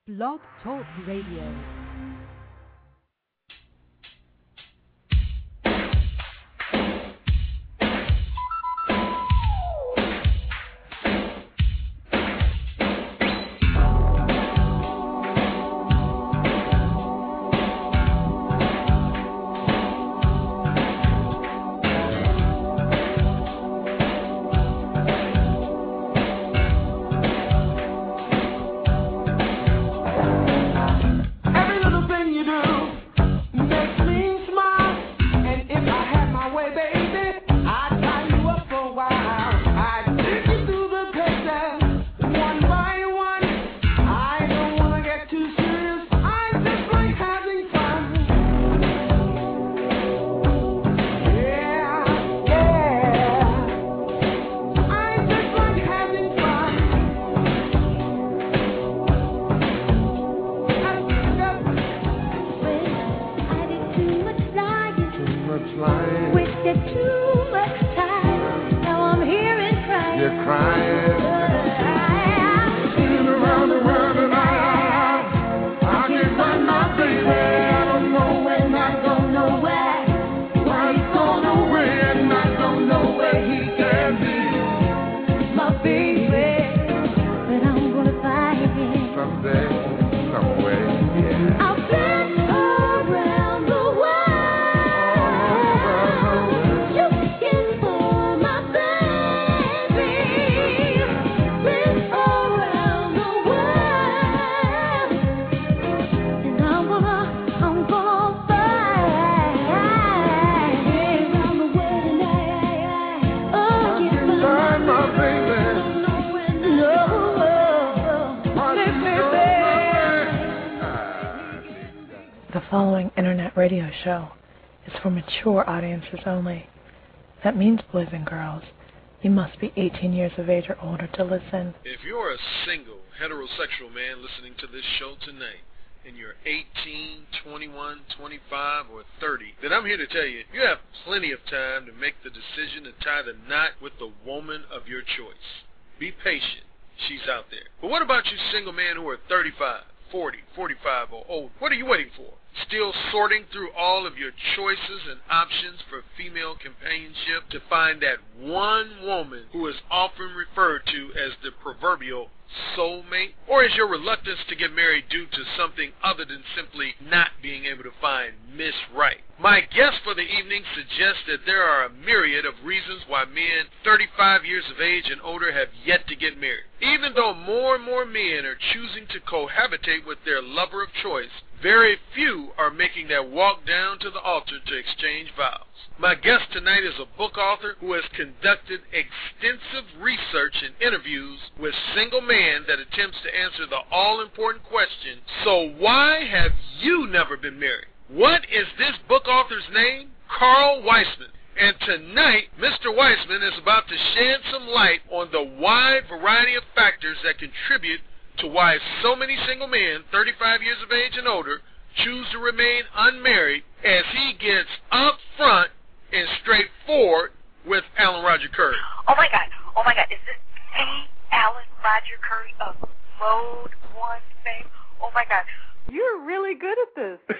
Blog Talk Radio. Radio show is for mature audiences only. That means, boys and girls, you must be 18 years of age or older to listen. If you're a single, heterosexual man listening to this show tonight, and you're 18, 21, 25, or 30, then I'm here to tell you, you have plenty of time to make the decision to tie the knot with the woman of your choice. Be patient. She's out there. But what about you single men who are 35, 40, 45, or old? What are you waiting for? Still sorting through all of your choices and options for female companionship to find that one woman who is often referred to as the proverbial soulmate? Or is your reluctance to get married due to something other than simply not being able to find Miss Right? My guest for the evening suggests that there are a myriad of reasons why men 35 years of age and older have yet to get married. Even though more and more men are choosing to cohabitate with their lover of choice, very few are making that walk down to the altar to exchange vows. My guest tonight is a book author who has conducted extensive research and interviews with single men that attempts to answer the all-important question, so why have you never been married? What is this book author's name? Carl Weisman. And tonight, Mr. Weisman is about to shed some light on the wide variety of factors that contribute to why so many single men, 35 years of age and older, choose to remain unmarried, as he gets up front and straightforward with Alan Roger Curry. Oh my God, is this the Alan Roger Curry of Mode 1 fame? Oh my God. You're really good at this.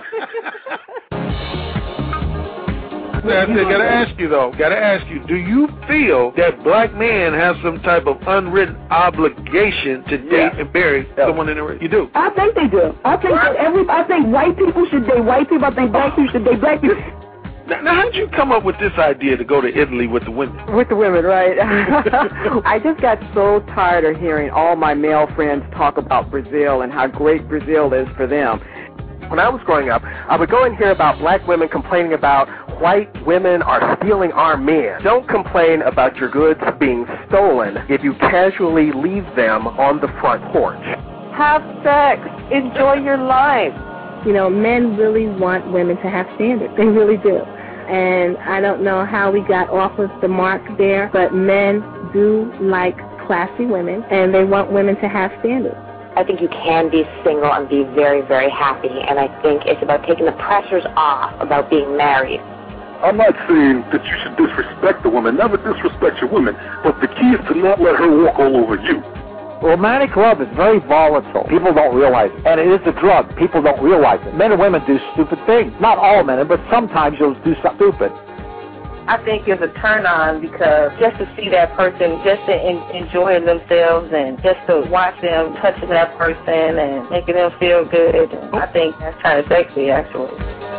Gotta ask you, do you feel that black men have some type of unwritten obligation to date and marry someone in the race? You do? I think they do. I think white people should date white people. I think black people should date black people. Now, how did you come up with this idea to go to Italy with the women? With the women, right? I just got so tired of hearing all my male friends talk about Brazil and how great Brazil is for them. When I was growing up, I would go and hear about black women complaining about white women are stealing our men. Don't complain about your goods being stolen if you casually leave them on the front porch. Have sex. Enjoy your life. You know, men really want women to have standards. They really do. And I don't know how we got off of the mark there, but men do like classy women, and they want women to have standards. I think you can be single and be very, very happy, and I think it's about taking the pressures off about being married. I'm not saying that you should disrespect the woman. Never disrespect your woman, but the key is to not let her walk all over you. Romantic love is very volatile. People don't realize it. And it is a drug. People don't realize it. Men and women do stupid things. Not all men, but sometimes you'll do something stupid. I think it's a turn on because just to see that person, just to enjoy themselves and just to watch them touching that person and making them feel good, I think that's kind of sexy, actually.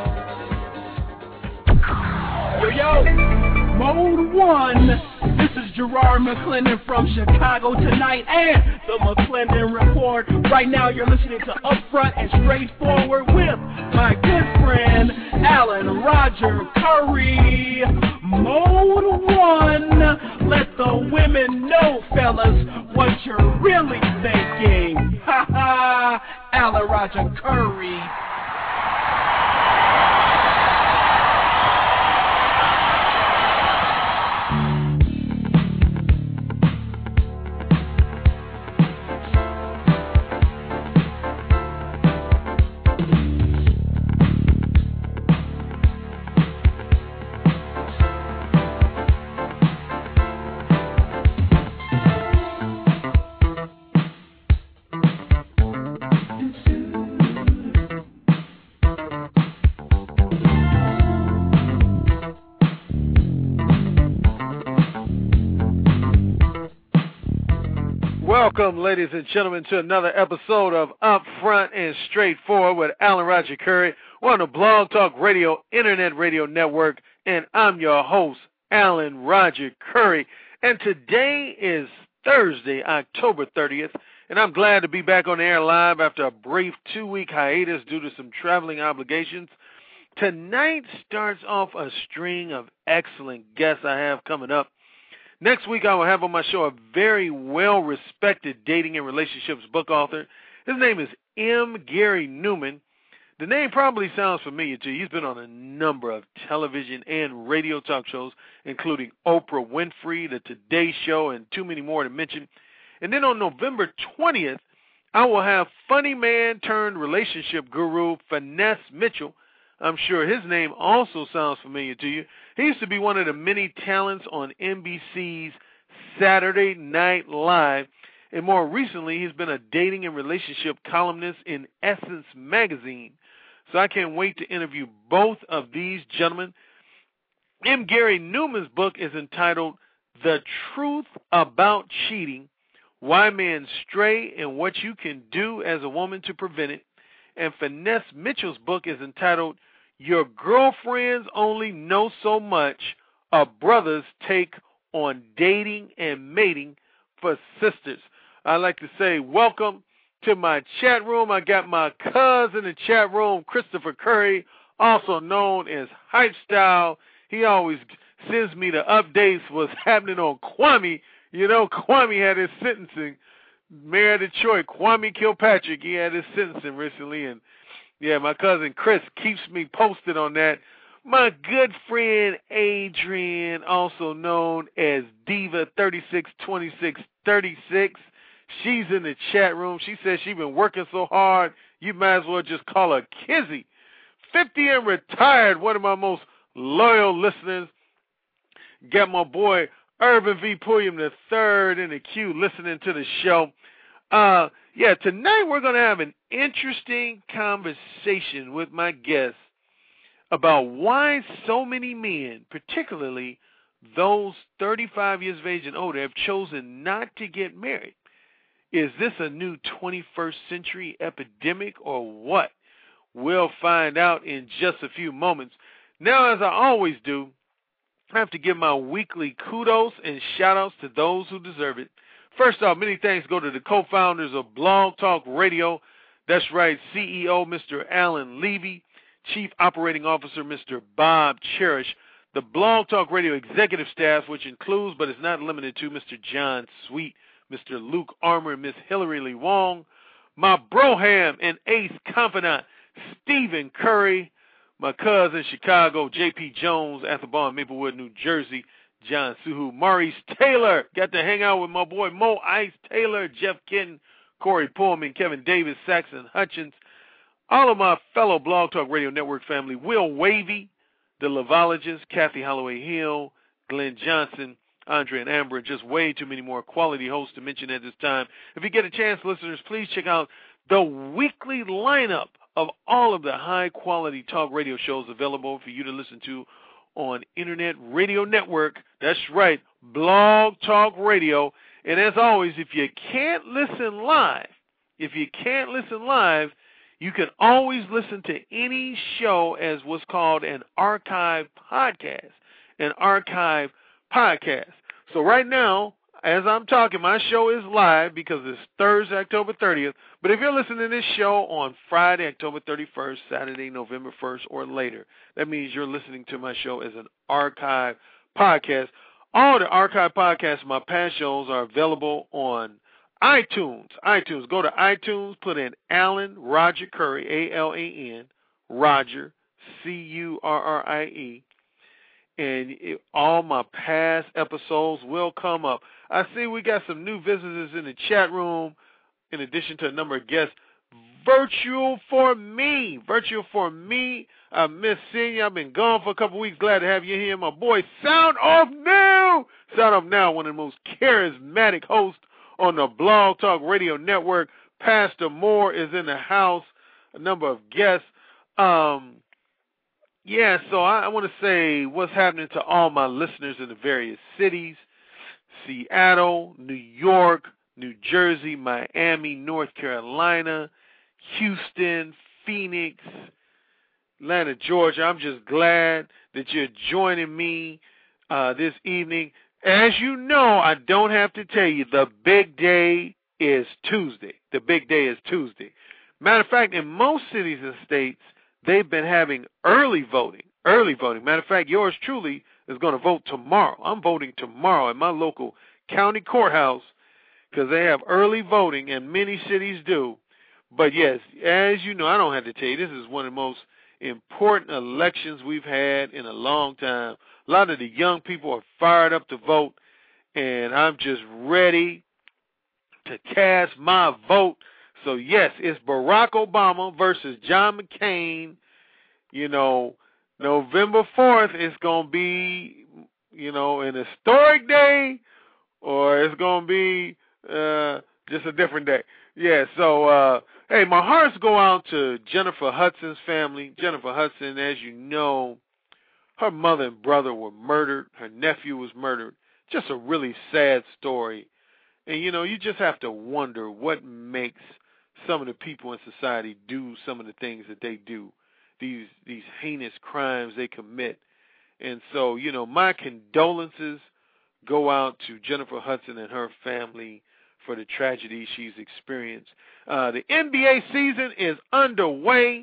Yo, Mode 1. This is Gerard McClendon from Chicago tonight and the McClendon Report. Right now you're listening to Upfront and Straightforward with my good friend Alan Roger Curry. Mode 1. Let the women know, fellas, what you're really thinking. Ha ha. Alan Roger Curry. Welcome, ladies and gentlemen, to another episode of Upfront and Straightforward with Alan Roger Curry. We're on the Blog Talk Radio, Internet Radio Network, and I'm your host, Alan Roger Curry. And today is Thursday, October 30th, and I'm glad to be back on the air live after a brief 2-week hiatus due to some traveling obligations. Tonight starts off a string of excellent guests I have coming up. Next week, I will have on my show a very well-respected dating and relationships book author. His name is M. Gary Newman. The name probably sounds familiar to you. He's been on a number of television and radio talk shows, including Oprah Winfrey, The Today Show, and too many more to mention. And then on November 20th, I will have funny man turned relationship guru Finesse Mitchell. I'm sure his name also sounds familiar to you. He used to be one of the many talents on NBC's Saturday Night Live, and more recently he's been a dating and relationship columnist in Essence magazine. So I can't wait to interview both of these gentlemen. M. Gary Newman's book is entitled The Truth About Cheating, Why Men Stray and What You Can Do as a Woman to Prevent It. And Finesse Mitchell's book is entitled Your Girlfriends Only Know So Much, A Brother's Take on Dating and Mating for Sisters. I'd like to say welcome to my chat room. I got my cousin in the chat room, Christopher Curry, also known as Hype Style. He always sends me the updates what's happening on Kwame. You know, Kwame had his sentencing. Mayor of Detroit, Kwame Kilpatrick, he had his sentencing recently, and yeah, my cousin Chris keeps me posted on that. My good friend Adrian, also known as Diva362636, she's in the chat room. She says she's been working so hard, you might as well just call her Kizzy. 50 and retired, one of my most loyal listeners. Got my boy Urban V. Pulliam III in the queue listening to the show. Tonight we're going to have an interesting conversation with my guests about why so many men, particularly those 35 years of age and older, have chosen not to get married. Is this a new 21st century epidemic or what? We'll find out in just a few moments. Now, as I always do, I have to give my weekly kudos and shout-outs to those who deserve it. First off, many thanks go to the co-founders of Blog Talk Radio. That's right, CEO Mr. Alan Levy, Chief Operating Officer Mr. Bob Cherish, the Blog Talk Radio executive staff, which includes but is not limited to Mr. John Sweet, Mr. Luke Armour, and Miss Hillary Lee Wong, my broham and ace confidant, Stephen Curry, my cousin Chicago, J.P. Jones, Athabon, Maplewood, New Jersey, John Suhu, Maurice Taylor, got to hang out with my boy Mo Ice Taylor, Jeff Kenton, Corey Pullman, Kevin Davis, Saxon Hutchins, all of my fellow Blog Talk Radio Network family, Will Wavy, the Lavologist, Kathy Holloway Hill, Glenn Johnson, Andre and Amber, and just way too many more quality hosts to mention at this time. If you get a chance, listeners, please check out the weekly lineup of all of the high-quality talk radio shows available for you to listen to on Internet Radio Network. That's right, Blog Talk Radio. And as always, if you can't listen live, you can always listen to any show as what's called an archive podcast. So right now, as I'm talking, my show is live because it's Thursday, October 30th. But if you're listening to this show on Friday, October 31st, Saturday, November 1st, or later, that means you're listening to my show as an archive podcast. All the archive podcasts of my past shows are available on iTunes. Go to iTunes, put in Alan Roger Currie, A-L-A-N, Roger, C-U-R-R-I-E, and all my past episodes will come up. I see we got some new visitors in the chat room, in addition to a number of guests. Virtual for me. I miss seeing you. I've been gone for a couple weeks. Glad to have you here. My boy, Sound Off Now, one of the most charismatic hosts on the Blog Talk Radio Network. Pastor Moore is in the house. A number of guests. So I want to say what's happening to all my listeners in the various cities: Seattle, New York, New Jersey, Miami, North Carolina, Houston, Phoenix, Atlanta, Georgia. I'm just glad that you're joining me this evening. As you know, I don't have to tell you, the big day is Tuesday. Matter of fact, in most cities and states, they've been having early voting. Matter of fact, yours truly is going to vote tomorrow. I'm voting tomorrow at my local county courthouse because they have early voting, and many cities do. But yes, as you know, I don't have to tell you, this is one of the most important elections we've had in a long time. A lot of the young people are fired up to vote, and I'm just ready to cast my vote. So, yes, it's Barack Obama versus John McCain. You know, November 4th is going to be, an historic day, or it's going to be just a different day. Yeah, so, hey, my hearts go out to Jennifer Hudson's family. Jennifer Hudson, as you know, her mother and brother were murdered. Her nephew was murdered. Just a really sad story. And, you just have to wonder what makes some of the people in society do some of the things that they do, these heinous crimes they commit. And so, my condolences go out to Jennifer Hudson and her family for the tragedy she's experienced. The NBA season is underway.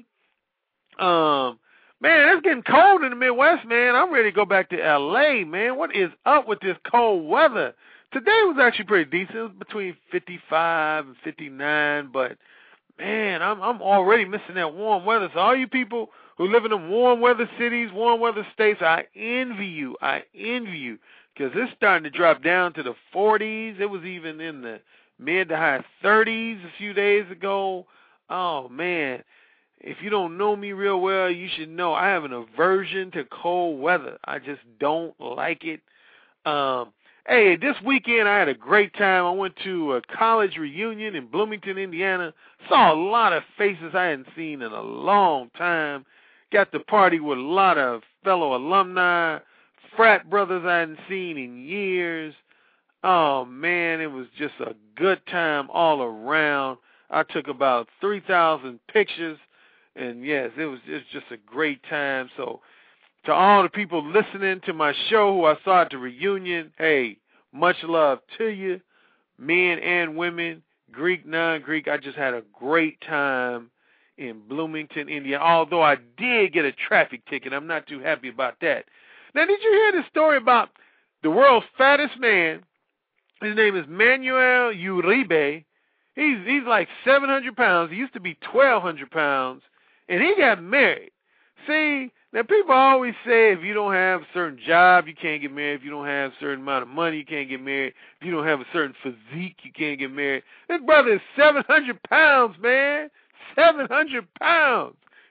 Man, it's getting cold in the Midwest, man. I'm ready to go back to L.A., man. What is up with this cold weather? Today was actually pretty decent. It was between 55 and 59, but, man, I'm already missing that warm weather. So all you people who live in them warm weather cities, warm weather states, I envy you. Because it's starting to drop down to the 40s. It was even in the mid to high 30s a few days ago. Oh, man. If you don't know me real well, you should know I have an aversion to cold weather. I just don't like it. Hey, this weekend I had a great time. I went to a college reunion in Bloomington, Indiana. Saw a lot of faces I hadn't seen in a long time. Got to party with a lot of fellow alumni, frat brothers I hadn't seen in years. Oh, man, it was just a good time all around. I took about 3,000 pictures. And, yes, it was just a great time. So, to all the people listening to my show who I saw at the reunion, hey, much love to you, men and women, Greek, non-Greek. I just had a great time in Bloomington, Indiana, although I did get a traffic ticket. I'm not too happy about that. Now, did you hear the story about the world's fattest man? His name is Manuel Uribe. He's like 700 pounds. He used to be 1,200 pounds. And he got married. See, now people always say if you don't have a certain job, you can't get married. If you don't have a certain amount of money, you can't get married. If you don't have a certain physique, you can't get married. This brother is 700 pounds, man. 700 pounds.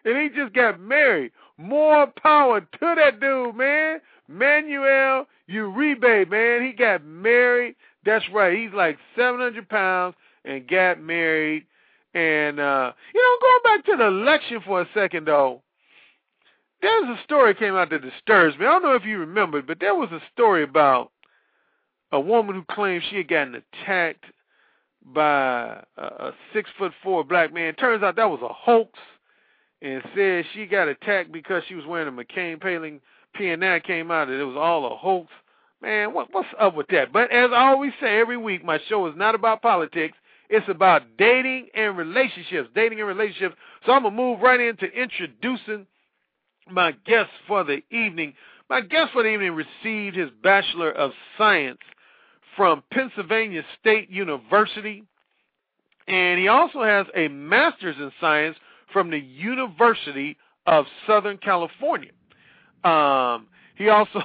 And he just got married. More power to that dude, man. Manuel Uribe, man. He got married. That's right. He's like 700 pounds and got married. And, going back to the election for a second, though, there's a story that came out that disturbs me. I don't know if you remember, but there was a story about a woman who claimed she had gotten attacked by a 6'4" black man. Turns out that was a hoax, and said she got attacked because she was wearing a McCain PNI came out and it was all a hoax. Man, what's up with that? But as I always say every week, my show is not about politics. It's about dating and relationships. So I'm going to move right into introducing my guest for the evening. My guest for the evening received his Bachelor of Science from Pennsylvania State University, and he also has a Master's in Science from the University of Southern California. He also,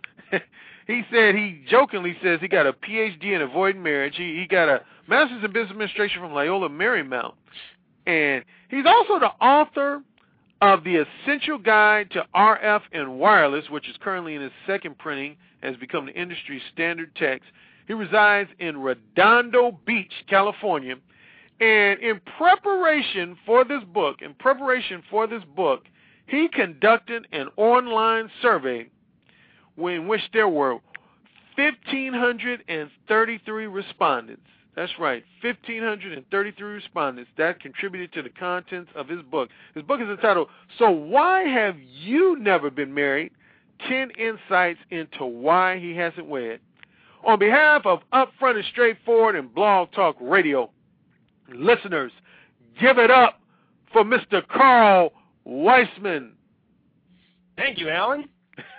he jokingly says he got a PhD in avoiding marriage. He got a Master's in Business Administration from Loyola Marymount, and he's also the author of The Essential Guide to RF and Wireless, which is currently in its second printing, has become the industry standard text. He resides in Redondo Beach, California, and in preparation for this book, he conducted an online survey in which there were 1,533 respondents. That's right, 1,533 respondents that contributed to the contents of his book. His book is entitled, So Why Have You Never Been Married? 10 Insights into Why He Hasn't Wed. On behalf of Upfront and Straightforward and Blog Talk Radio, listeners, give it up for Mr. Carl Weissman. Thank you, Alan.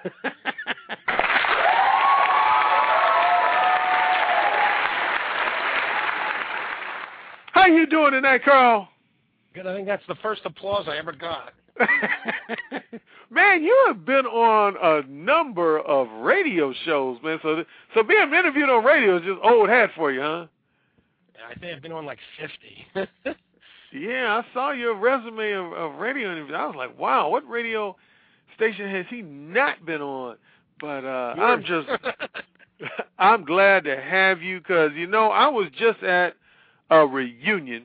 How you doing tonight, Carl? Good. I think that's the first applause I ever got. Man, you have been on a number of radio shows, man. So being interviewed on radio is just old hat for you, huh? Yeah, I think I've been on like 50. Yeah, I saw your resume of radio interviews. I was like, wow, what radio station has he not been on? But I'm glad to have you because, I was just at a reunion,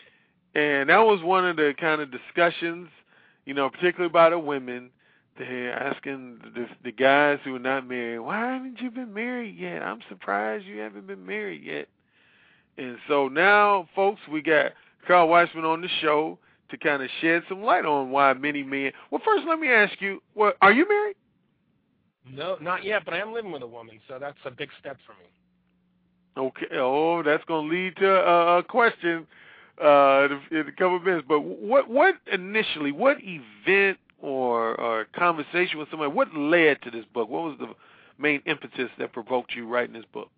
and that was one of the kind of discussions, particularly by the women. They're asking the guys who are not married, why haven't you been married yet? I'm surprised you haven't been married yet. And so now, folks, we got Carl Weissman on the show to kind of shed some light on why many men. Well, first, let me ask you, are you married? No, not yet, but I am living with a woman, so that's a big step for me. Okay. Oh, that's going to lead to a question in a couple of minutes. But what initially, what event or conversation with somebody, what led to this book? What was the main impetus that provoked you writing this book?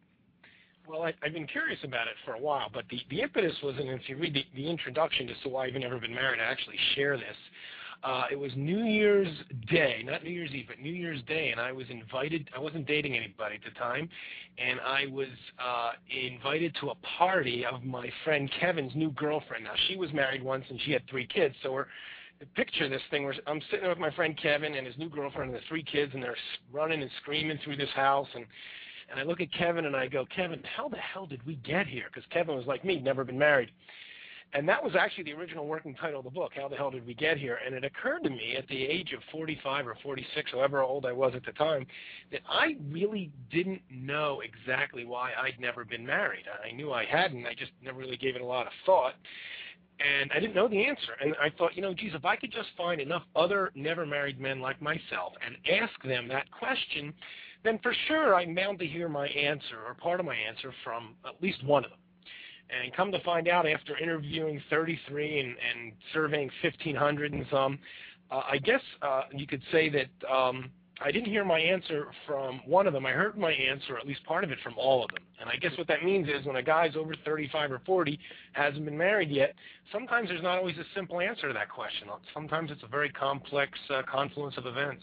Well, I've been curious about it for a while, but the impetus was, and if you read the introduction to So Why I've Never Been Married, I actually share this. It was New Year's Day, not New Year's Eve, but New Year's Day, and I was invited. I wasn't dating anybody at the time, and I was invited to a party of my friend Kevin's new girlfriend. Now, she was married once, and she had 3 kids, so picture this thing where I'm sitting there with my friend Kevin and his new girlfriend and the 3 kids, and they're running and screaming through this house, and I look at Kevin and I go, Kevin, how the hell did we get here? Because Kevin was like me, never been married. And that was actually the original working title of the book, How the Hell Did We Get Here? And it occurred to me at the age of 45 or 46, however old I was at the time, that I really didn't know exactly why I'd never been married. I knew I hadn't. I just never really gave it a lot of thought. And I didn't know the answer. And I thought, geez, if I could just find enough other never married men like myself and ask them that question, then for sure I'm bound to hear my answer or part of my answer from at least one of them. And come to find out, after interviewing 33 and surveying 1,500 and some, I guess you could say that I didn't hear my answer from one of them. I heard my answer, at least part of it, from all of them. And I guess what that means is when a guy's over 35 or 40, hasn't been married yet, sometimes there's not always a simple answer to that question. Sometimes it's a very complex confluence of events.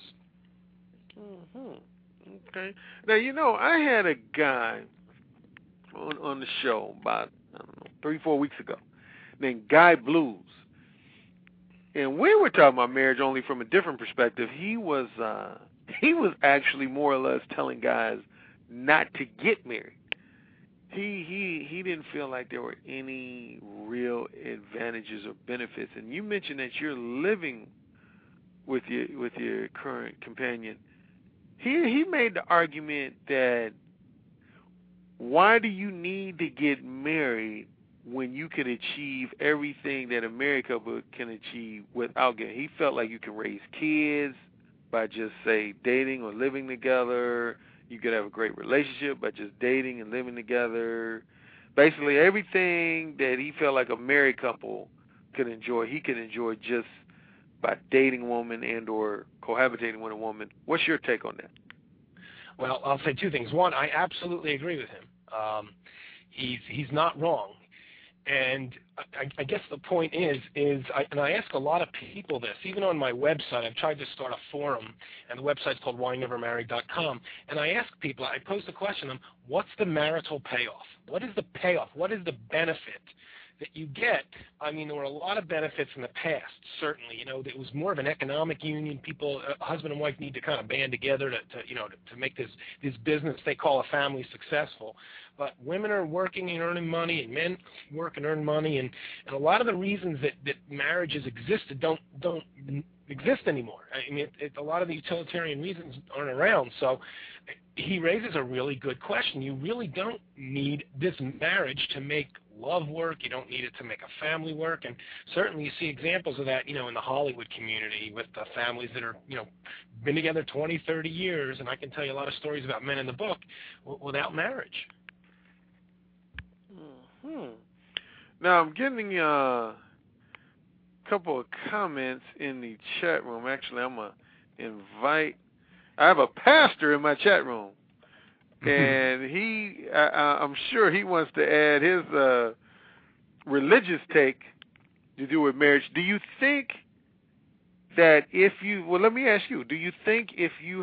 Mm-hmm. Okay. Now, I had a guy on the show about 3-4 weeks ago named Guy Blues. And we were talking about marriage only from a different perspective. He was actually more or less telling guys not to get married. He didn't feel like there were any real advantages or benefits. And you mentioned that you're living with your current companion. He made the argument that why do you need to get married when you can achieve everything that a married couple can achieve without getting? He felt like you can raise kids by just, say, dating or living together. You could have a great relationship by just dating and living together. Basically, everything that he felt like a married couple could enjoy, he could enjoy just by dating a woman and or cohabitating with a woman. What's your take on that? Well, I'll say two things. One, I absolutely agree with him. He's not wrong. And I guess the point is I ask a lot of people this, even on my website. I've tried to start a forum, and the website's called whynevermarried.com. And I ask people, I pose the question to them, what's the marital payoff? What is the payoff? What is the benefit that you get? I mean, there were a lot of benefits in the past, certainly. You know, it was more of an economic union. People, husband and wife, need to kind of band together to make this business they call a family successful. But women are working and earning money, and men work and earn money, and a lot of the reasons that marriages existed don't exist anymore. I mean, a lot of the utilitarian reasons aren't around. So he raises a really good question. You really don't need this marriage to make love work. You don't need it to make a family work. And certainly you see examples of that, in the Hollywood community with the families that are, been together 20, 30 years. And I can tell you a lot of stories about men in the book without marriage. Now, I'm getting a couple of comments in the chat room. Actually, I'm going to I have a pastor in my chat room, and I'm sure he wants to add his religious take to do with marriage. Do you think that let me ask you, do you think if you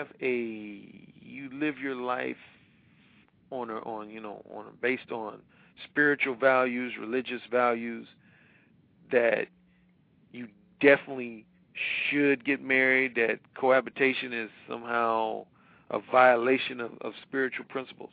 live your life based on spiritual values, religious values, that you definitely should get married, that cohabitation is somehow a violation of spiritual principles?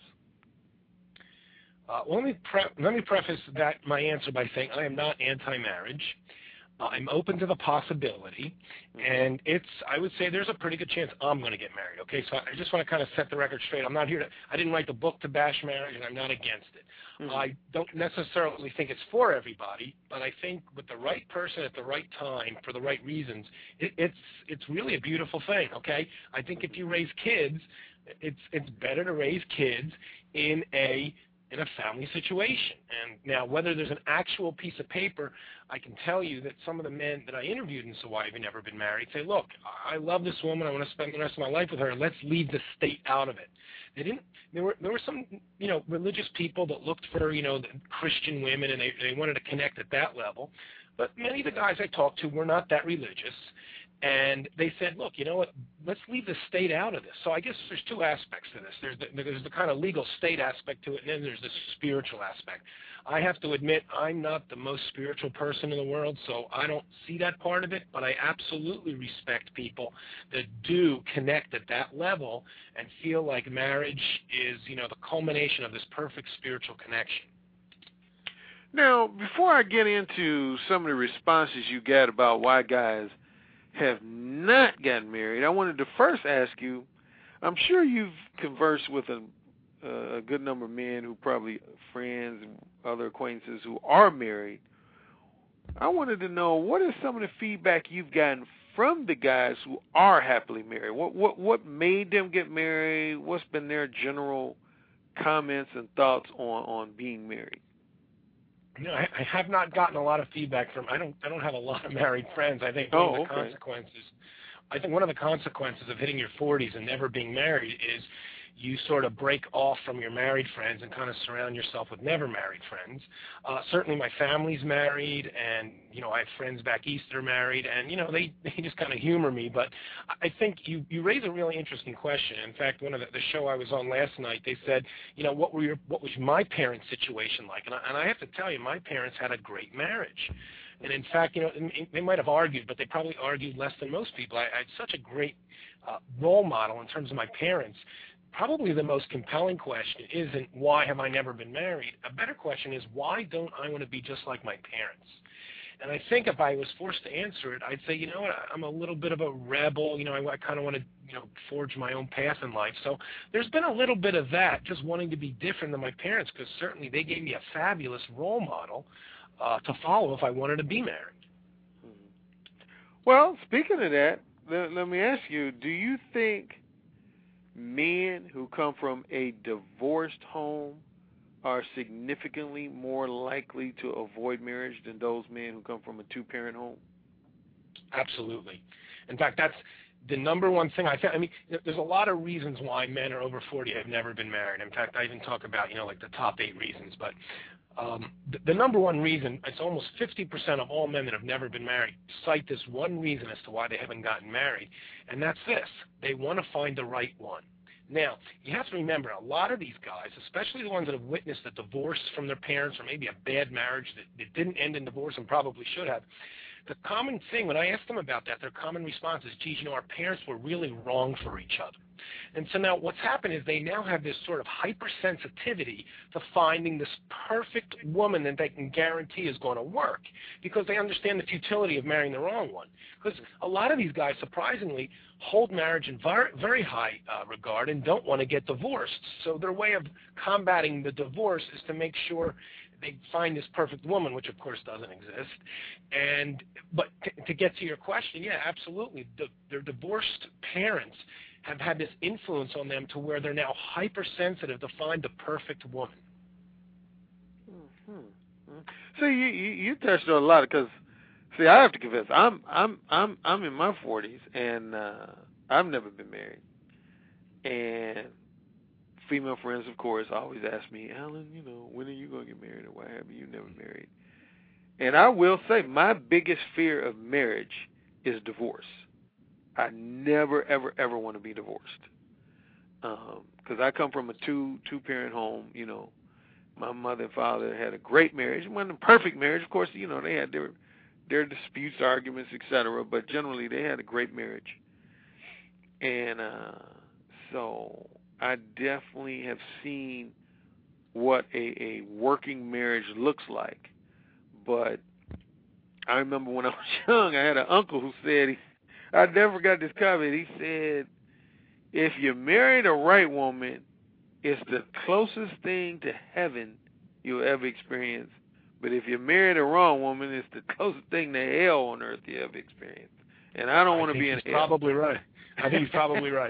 Let me preface my answer by saying I am not anti-marriage. I'm open to the possibility, and I would say there's a pretty good chance I'm going to get married, okay? So I just want to kind of set the record straight. I'm not here I didn't write the book to bash marriage, and I'm not against it. I don't necessarily think it's for everybody, but I think with the right person at the right time for the right reasons, it's really a beautiful thing, okay? I think if you raise kids, it's better to raise kids in a family situation. And now, whether there's an actual piece of paper, I can tell you that some of the men that I interviewed in So Why Have You Never Been Married say, look, I love this woman. I want to spend the rest of my life with her. Let's leave the state out of it. There were some, religious people that looked for, the Christian women, and they wanted to connect at that level. But many of the guys I talked to were not that religious. And they said, look, you know what, let's leave the state out of this. So I guess there's two aspects to this. There's the kind of legal state aspect to it, and then there's the spiritual aspect. I have to admit I'm not the most spiritual person in the world, so I don't see that part of it, but I absolutely respect people that do connect at that level and feel like marriage is, the culmination of this perfect spiritual connection. Now, before I get into some of the responses you get about why guys have not gotten married, I wanted to first ask you, I'm sure you've conversed with a good number of men who probably friends and other acquaintances who are married. I wanted to know, what is some of the feedback you've gotten from the guys who are happily married? What made them get married? What's been their general comments and thoughts on being married? I have not gotten a lot of feedback from. I don't have a lot of married friends. I think one of the consequences of hitting your 40s and never being married is you sort of break off from your married friends and kind of surround yourself with never married friends. Certainly my family's married, and, I have friends back east that are married, and, they just kind of humor me. But I think you raise a really interesting question. In fact, one of the show I was on last night, they said, what was my parents' situation like? And I have to tell you, my parents had a great marriage. And in fact, you know, they might have argued, but they probably argued less than most people. I had such a great role model in terms of my parents. Probably the most compelling question isn't why have I never been married? A better question is why don't I want to be just like my parents? And I think if I was forced to answer it, I'd say, you know what, I'm a little bit of a rebel. You know, I kind of want to, you know, forge my own path in life. So there's been a little bit of that, just wanting to be different than my parents, because certainly they gave me a fabulous role model to follow if I wanted to be married. Well, speaking of that, let me ask you, do you think men who come from a divorced home are significantly more likely to avoid marriage than those men who come from a two-parent home? Absolutely. In fact, that's the number one thing I found. I mean, there's a lot of reasons why men are over 40 have never been married. In fact, I even talk about, you know, like the top 8 reasons. But the number one reason, it's almost 50% of all men that have never been married cite this one reason as to why they haven't gotten married, and that's this. They want to find the right one. Now, you have to remember, a lot of these guys, especially the ones that have witnessed a divorce from their parents or maybe a bad marriage that didn't end in divorce and probably should have, the common thing, when I ask them about that, their common response is, geez, you know, our parents were really wrong for each other. And so now what's happened is they now have this sort of hypersensitivity to finding this perfect woman that they can guarantee is going to work, because they understand the futility of marrying the wrong one. Because a lot of these guys, surprisingly, hold marriage in very high regard and don't want to get divorced. So their way of combating the divorce is to make sure they find this perfect woman, which of course doesn't exist. But to get to your question, yeah, absolutely. Their divorced parents have had this influence on them to where they're now hypersensitive to find the perfect woman. Mm-hmm. So you touched on a lot, because see, I have to confess, I'm in my 40s and I've never been married. And female friends, of course, always ask me, Alan, you know, when are you going to get married or what have you? You never married. And I will say my biggest fear of marriage is divorce. I never, ever, ever want to be divorced. Because I come from a two-parent home, you know. My mother and father had a great marriage. It wasn't a perfect marriage. Of course, you know, they had their disputes, arguments, etc., but generally they had a great marriage. And so I definitely have seen what a working marriage looks like. But I remember when I was young, I had an uncle who said, I never forgot this comment. He said, if you marry the right woman, it's the closest thing to heaven you'll ever experience. But if you marry the wrong woman, it's the closest thing to hell on earth you ever experience. And I don't want to be in hell. Probably right. I think he's probably right.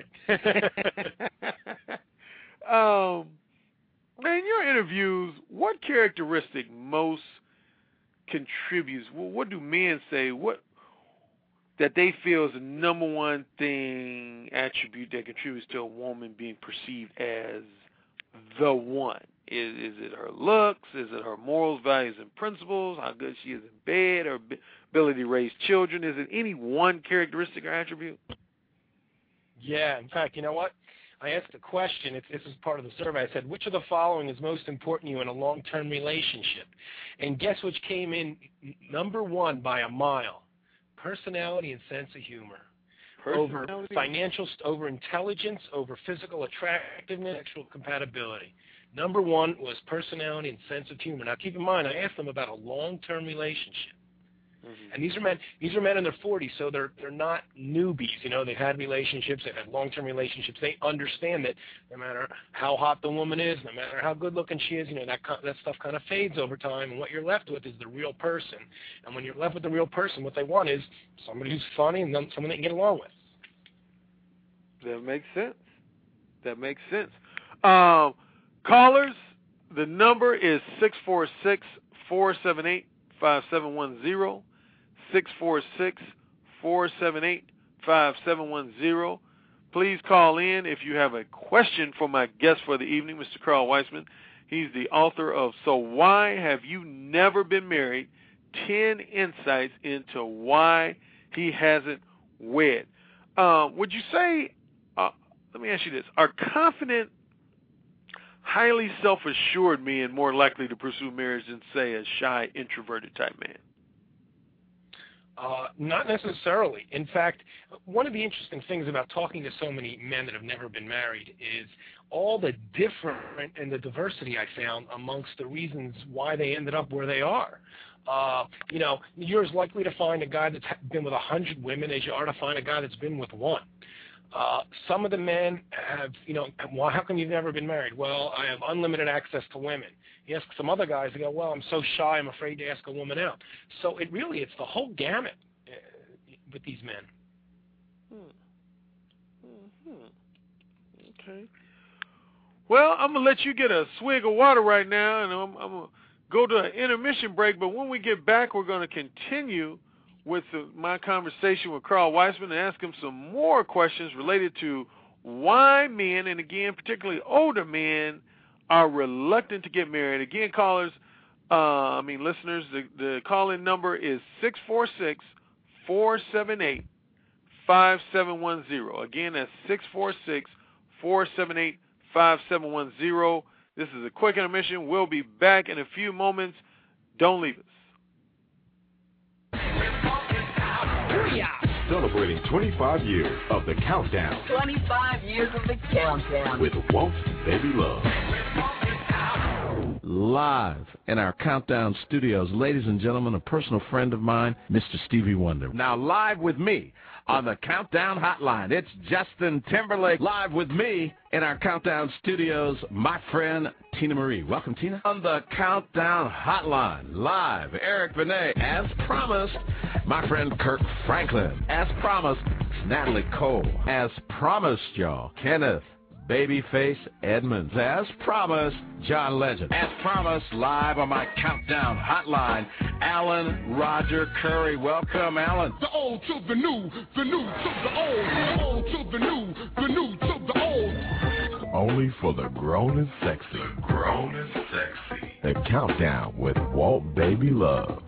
In your interviews, what characteristic most contributes? What do men say? What that they feel is the number one thing, attribute that contributes to a woman being perceived as the one? Is it her looks? Is it her morals, values, and principles? How good she is in bed? Her ability to raise children? Is it any one characteristic or attribute? Yeah, in fact, you know what? I asked a question. This is part of the survey. I said, which of the following is most important to you in a long-term relationship? And guess which came in number one by a mile? Personality and sense of humor. Over financial, over intelligence, over physical attractiveness, sexual compatibility. Number one was personality and sense of humor. Now, keep in mind, I asked them about a long-term relationship. Mm-hmm. And these are men in their 40s, so they're not newbies. You know, they've had relationships, they've had long-term relationships. They understand that no matter how hot the woman is, no matter how good-looking she is, you know, that stuff kind of fades over time, and what you're left with is the real person. And when you're left with the real person, what they want is somebody who's funny and someone they can get along with. That makes sense. That makes sense. Callers, the number is 646-478-5710. 646-478-5710. Please call in if you have a question for my guest for the evening, Mr. Carl Weisman. He's the author of So Why Have You Never Been Married? 10 Insights into Why He Hasn't Wed. Would you say, let me ask you this, are confident, highly self-assured men more likely to pursue marriage than, say, a shy, introverted type man? Not necessarily. In fact, one of the interesting things about talking to so many men that have never been married is all the different and the diversity I found amongst the reasons why they ended up where they are. You're as likely to find a guy that's been with 100 women as you are to find a guy that's been with one. Some of the men have, well, how come you've never been married? Well, I have unlimited access to women. You ask some other guys, they go, well, I'm so shy, I'm afraid to ask a woman out. So it's the whole gamut with these men. Okay. Well, I'm going to let you get a swig of water right now, and I'm going to go to an intermission break. But when we get back, we're going to continue with my conversation with Carl Weisman and ask him some more questions related to why men, and again, particularly older men, are reluctant to get married. Again, listeners, the call-in number is 646-478-5710. Again, that's 646-478-5710. This is a quick intermission. We'll be back in a few moments. Don't leave us. Celebrating 25 years of The Countdown. 25 years of The Countdown. With Walt Baby Love. Live in our Countdown studios, ladies and gentlemen, a personal friend of mine, Mr. Stevie Wonder. Now live with me on the Countdown Hotline, it's Justin Timberlake. Live with me in our Countdown studios, my friend Tina Marie. Welcome, Tina. On the Countdown Hotline, live, Eric Benet. As promised, my friend Kirk Franklin. As promised, Natalie Cole. As promised, y'all, Kenneth Babyface Edmonds. As promised, John Legend. As promised, live on my Countdown Hotline, Alan Roger Curry. Welcome, Alan. The old to the new to the old, the old to the new to the old. Only for the grown and sexy. The grown and sexy. The Countdown with Walt Baby Love.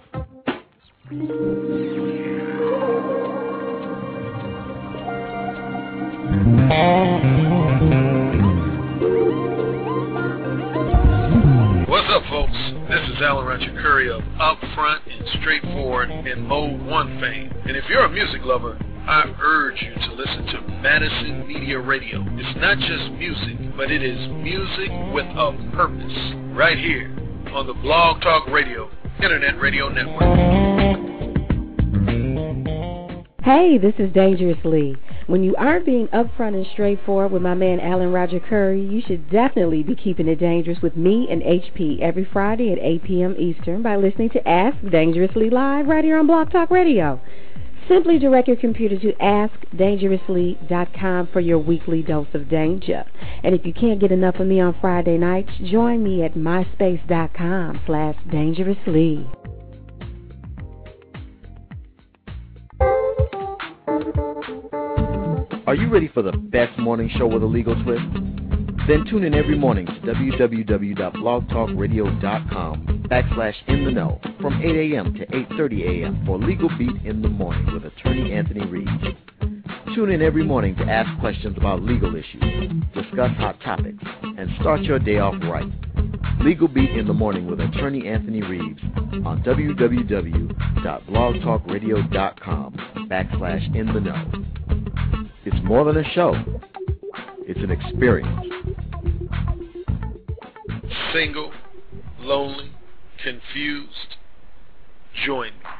What's up, folks? This is Alan Roger Curry of Upfront and Straightforward and Mode 1 fame. And if you're a music lover, I urge you to listen to Madison Media Radio. It's not just music, but it is music with a purpose. Right here on the Blog Talk Radio Internet Radio Network. Hey, this is Dangerous Lee. When you aren't being upfront and straightforward with my man Alan Roger Curry, you should definitely be keeping it dangerous with me and HP every Friday at 8 p.m. Eastern by listening to Ask Dangerously Live right here on Blog Talk Radio. Simply direct your computer to AskDangerously.com for your weekly dose of danger. And if you can't get enough of me on Friday nights, join me at myspace.com/dangerously. Are you ready for the best morning show with a legal twist? Then tune in every morning to www.blogtalkradio.com/in-the-know from 8 a.m. to 8:30 a.m. for Legal Beat in the Morning with attorney Anthony Reeves. Tune in every morning to ask questions about legal issues, discuss hot topics, and start your day off right. Legal Beat in the Morning with attorney Anthony Reeves on www.blogtalkradio.com/in-the-know. It's more than a show. It's an experience. Single, lonely, confused, join me.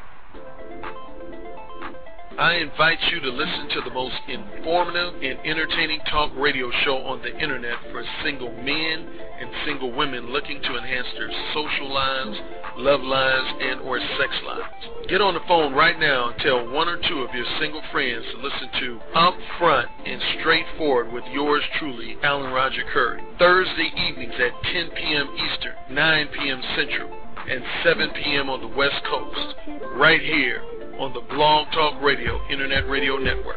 I invite you to listen to the most informative and entertaining talk radio show on the internet for single men and single women looking to enhance their social lives, love lives, and or sex lives. Get on the phone right now and tell one or two of your single friends to listen to Upfront and Straightforward with yours truly, Alan Roger Curry. Thursday evenings at 10 p.m. Eastern, 9 p.m. Central, and 7 p.m. on the West Coast, right here on the Blog Talk Radio Internet Radio Network.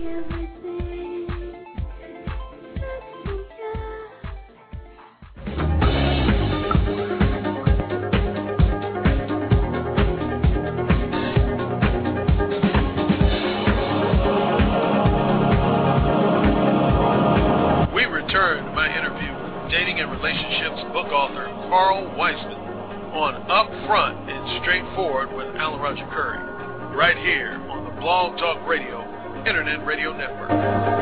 We return to my interview with dating and relationships book author Carl Weisman on Upfront and Straightforward with Alan Roger Curry. right here on the Blog Talk Radio Internet Radio Network.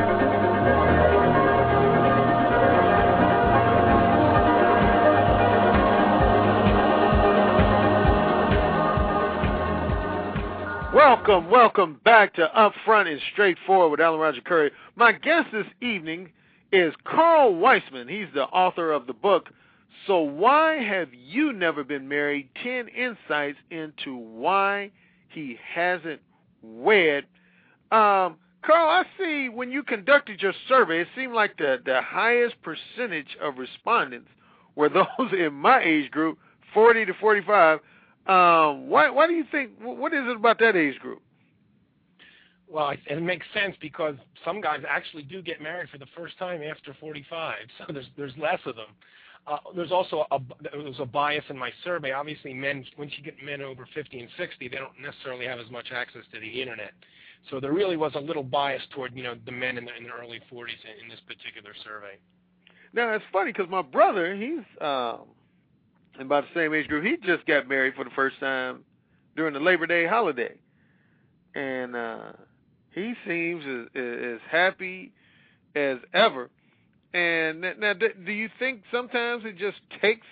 Welcome back to Upfront and Straightforward with Alan Roger Curry. My guest this evening is Carl Weissman. He's the author of the book, So Why Have You Never Been Married? 10 Insights into Why He Hasn't Wed. Carl, I see when you conducted your survey, it seemed like the highest percentage of respondents were those in my age group, 40 to 45. Why do you think, what is it about that age group? Well, it makes sense because some guys actually do get married for the first time after 45, so there's less of them. There's also a bias in my survey. Obviously, men, once you get men over 50 and 60, they don't necessarily have as much access to the internet. So there really was a little bias toward, the men in the early 40s in this particular survey. Now, it's funny because my brother, he's about the same age group. He just got married for the first time during the Labor Day holiday. And he seems as happy as ever. And now, do you think sometimes it just takes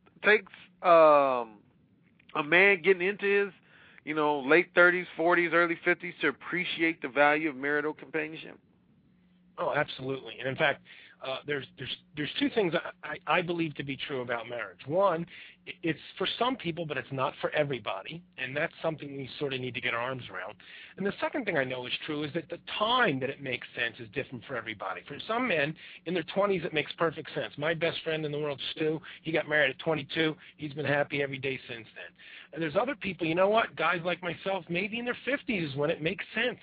a man getting into his, late 30s, 40s, early 50s to appreciate the value of marital companionship? Oh, absolutely. And in fact, there's two things I believe to be true about marriage. One, it's for some people, but it's not for everybody, and that's something we sort of need to get our arms around. And the second thing I know is true is that the time that it makes sense is different for everybody. For some men, in their 20s, it makes perfect sense. My best friend in the world, Stu, he got married at 22. He's been happy every day since then. And there's other people, guys like myself, maybe in their 50s when it makes sense.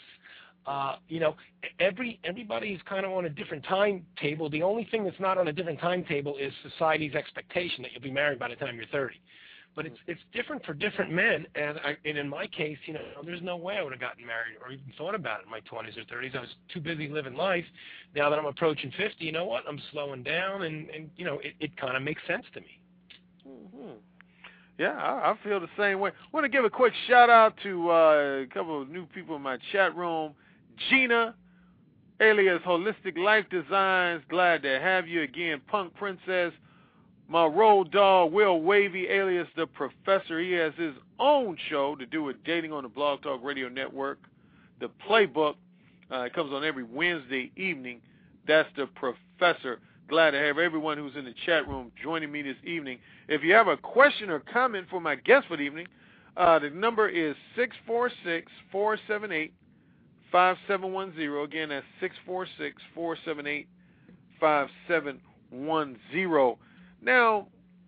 Everybody is kind of on a different timetable. The only thing that's not on a different timetable is society's expectation that you'll be married by the time you're 30. But it's different for different men, and in my case, there's no way I would have gotten married or even thought about it in my 20s or 30s. I was too busy living life. Now that I'm approaching 50, you know what? I'm slowing down, and it kind of makes sense to me. Mm-hmm. Yeah, I feel the same way. I want to give a quick shout-out to a couple of new people in my chat room. Gina, alias Holistic Life Designs, glad to have you again. Punk Princess, my road dog, Will Wavy, alias The Professor. He has his own show to do with dating on the Blog Talk Radio Network. The Playbook, it comes on every Wednesday evening. That's The Professor. Glad to have everyone who's in the chat room joining me this evening. If you have a question or comment for my guest for the evening, the number is 646-478-5710. Again, that's 646-478-5710. Now,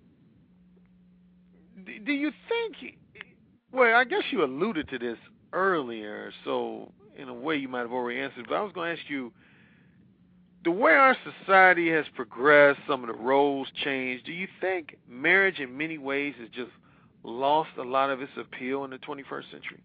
do you think, well, I guess you alluded to this earlier, so in a way you might have already answered, but I was going to ask you, the way our society has progressed, some of the roles changed, do you think marriage in many ways has just lost a lot of its appeal in the 21st century?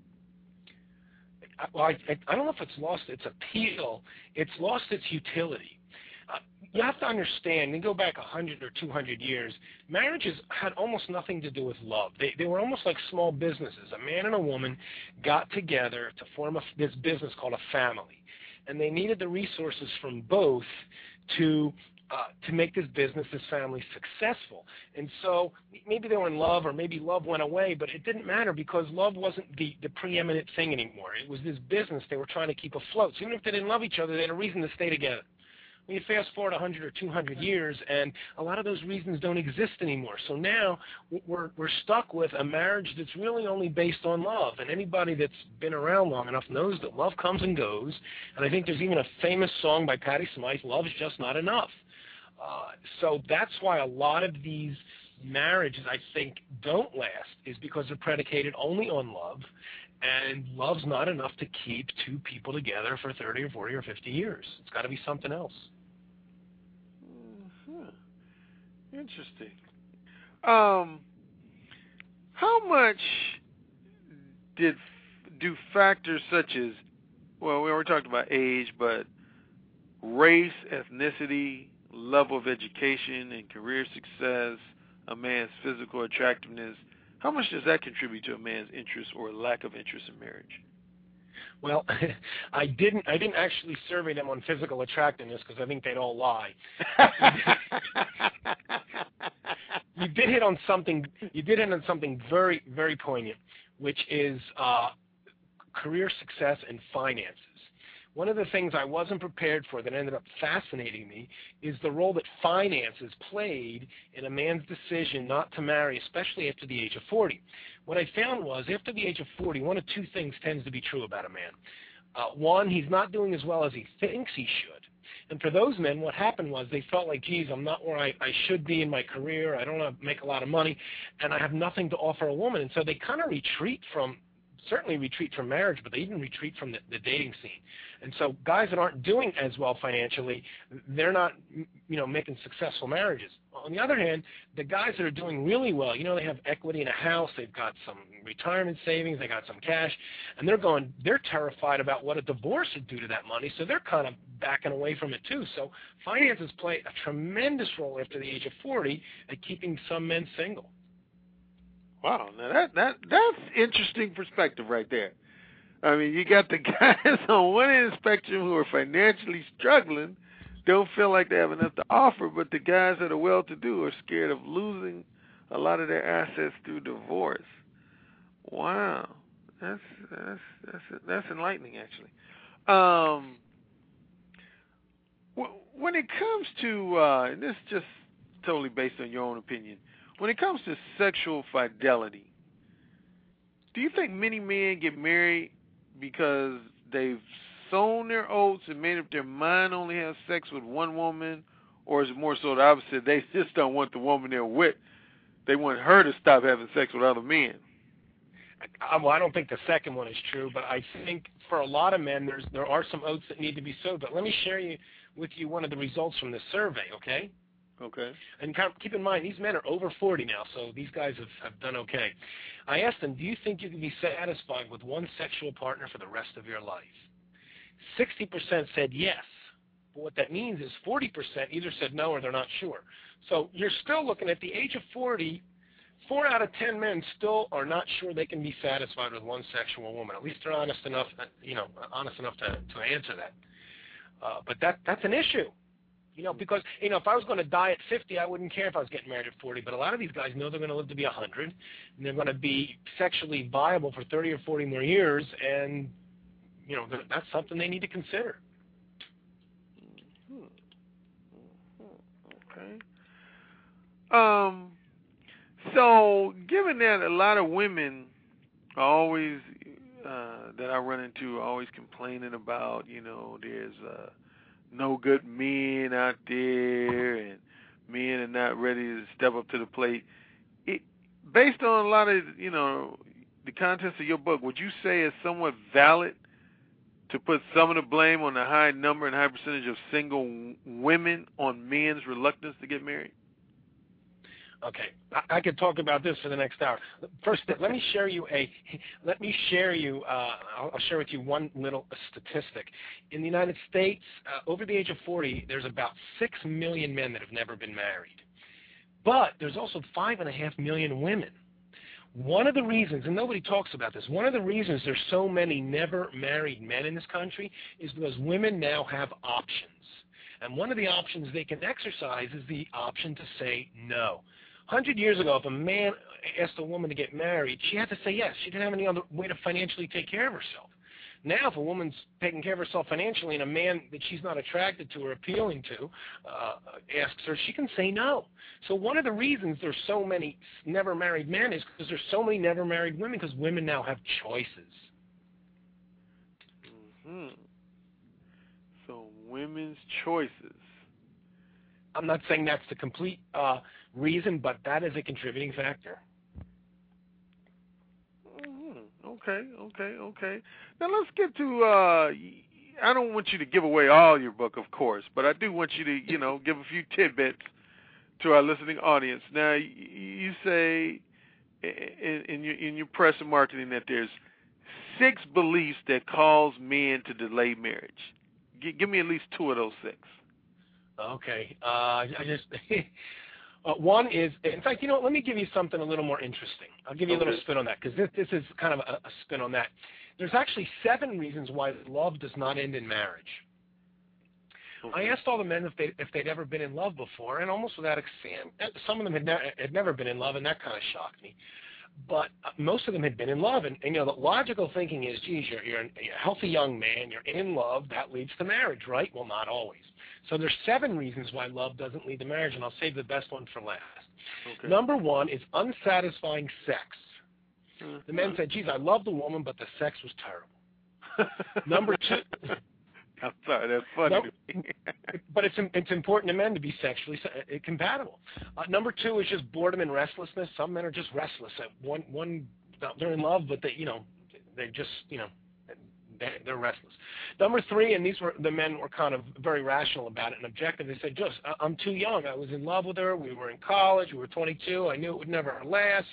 Well, I don't know if it's lost its appeal. It's lost its utility. You have to understand, and go back 100 or 200 years, marriages had almost nothing to do with love. They were almost like small businesses. A man and a woman got together to form this business called a family, and they needed the resources from both to make this business, this family, successful. And so maybe they were in love, or maybe love went away, but it didn't matter because love wasn't the preeminent thing anymore. It was this business they were trying to keep afloat. So even if they didn't love each other, they had a reason to stay together. When you fast forward 100 or 200 years, and a lot of those reasons don't exist anymore. So now we're stuck with a marriage that's really only based on love. And anybody that's been around long enough knows that love comes and goes. And I think there's even a famous song by Patti Smythe, "Love's Just Not Enough." So that's why a lot of these marriages, I think, don't last, is because they're predicated only on love, and love's not enough to keep two people together for 30 or 40 or 50 years. It's got to be something else. Mm-hmm. Interesting. How much do factors such as, well, we already talked about age, but race, ethnicity, level of education and career success, a man's physical attractiveness, How much does that contribute to a man's interest or lack of interest in marriage? Well, I didn't actually survey them on physical attractiveness because I think they'd all lie. You did hit on something very, very poignant, which is career success and finances. One of the things I wasn't prepared for that ended up fascinating me is the role that finances played in a man's decision not to marry, especially after the age of 40. What I found was after the age of 40, one of two things tends to be true about a man. One, he's not doing as well as he thinks he should. And for those men, what happened was they felt like, geez, I'm not where I should be in my career. I don't make a lot of money, and I have nothing to offer a woman. And so they kind of certainly retreat from marriage, but they even retreat from the dating scene. And so guys that aren't doing as well financially, they're not, making successful marriages. On the other hand, the guys that are doing really well, they have equity in a house, they've got some retirement savings, they got some cash, and they're terrified about what a divorce would do to that money, so they're kind of backing away from it too. So finances play a tremendous role after the age of 40 at keeping some men single. Wow, now that's interesting perspective right there. I mean, you got the guys on one end of the spectrum who are financially struggling, don't feel like they have enough to offer, but the guys that are well-to-do are scared of losing a lot of their assets through divorce. Wow, that's enlightening, actually. When it comes to, and this is just totally based on your own opinion, when it comes to sexual fidelity, do you think many men get married because they've sown their oats and made up their mind only have sex with one woman, or is it more so the opposite? They just don't want the woman they're with. They want her to stop having sex with other men. Well, I don't think the second one is true, but I think for a lot of men there are some oats that need to be sowed. But let me share with you one of the results from this survey, okay? Okay. And keep in mind, these men are over 40 now, so these guys have done okay. I asked them, do you think you can be satisfied with one sexual partner for the rest of your life? 60% said yes. But what that means is 40% either said no or they're not sure. So you're still looking at the age of 40, 4 out of 10 men still are not sure they can be satisfied with one sexual woman. At least they're honest enough to answer that. But that's an issue. Because, if I was going to die at 50, I wouldn't care if I was getting married at 40. But a lot of these guys know they're going to live to be 100, and they're going to be sexually viable for 30 or 40 more years, and, that's something they need to consider. Okay. So, given that a lot of women are always, that I run into, are always complaining about, there's no good men out there, and men are not ready to step up to the plate. Based on a lot of, the contents of your book, would you say it's somewhat valid to put some of the blame on the high number and high percentage of single women on men's reluctance to get married? Okay, I could talk about this for the next hour. First, let me share with you one little statistic. In the United States, over the age of 40, there's about 6 million men that have never been married. But there's also 5.5 million women. One of the reasons, and nobody talks about this, one of the reasons there's so many never married men in this country is because women now have options. And one of the options they can exercise is the option to say no. 100 years ago, if a man asked a woman to get married, she had to say yes. She didn't have any other way to financially take care of herself. Now, if a woman's taking care of herself financially and a man that she's not attracted to or appealing to asks her, she can say no. So one of the reasons there's so many never married men is because there's so many never married women, because women now have choices. Mm-hmm. So women's choices. I'm not saying that's the complete reason, but that is a contributing factor. Okay. Now let's get to, I don't want you to give away all your book, of course, but I do want you to, give a few tidbits to our listening audience. Now, you say in your press and marketing that there's 6 beliefs that cause men to delay marriage. Give me at least 2 of those 6. Okay. One is, in fact, you know what, let me give you something a little more interesting. I'll give you a little spin on that, because this is kind of a spin on that. There's actually 7 reasons why love does not end in marriage. I asked all the men if they'd ever been in love before, and almost without exam, some of them had never been in love, and that kind of shocked me. But most of them had been in love, and you know, the logical thinking is, geez, you're a healthy young man, you're in love, that leads to marriage, right? Well, not always. So there's 7 reasons why love doesn't lead to marriage, and I'll save the best one for last. Okay. Number 1 is unsatisfying sex. Mm-hmm. The men said, geez, I love the woman, but the sex was terrible. Number 2... I'm sorry, that's funny. But it's important to men to be sexually compatible. Number 2 is just boredom and restlessness. Some men are just restless. They're in love, but they're restless. Number 3, and the men were kind of very rational about it and objective. They said, just I'm too young. I was in love with her. We were in college. We were 22. I knew it would never last.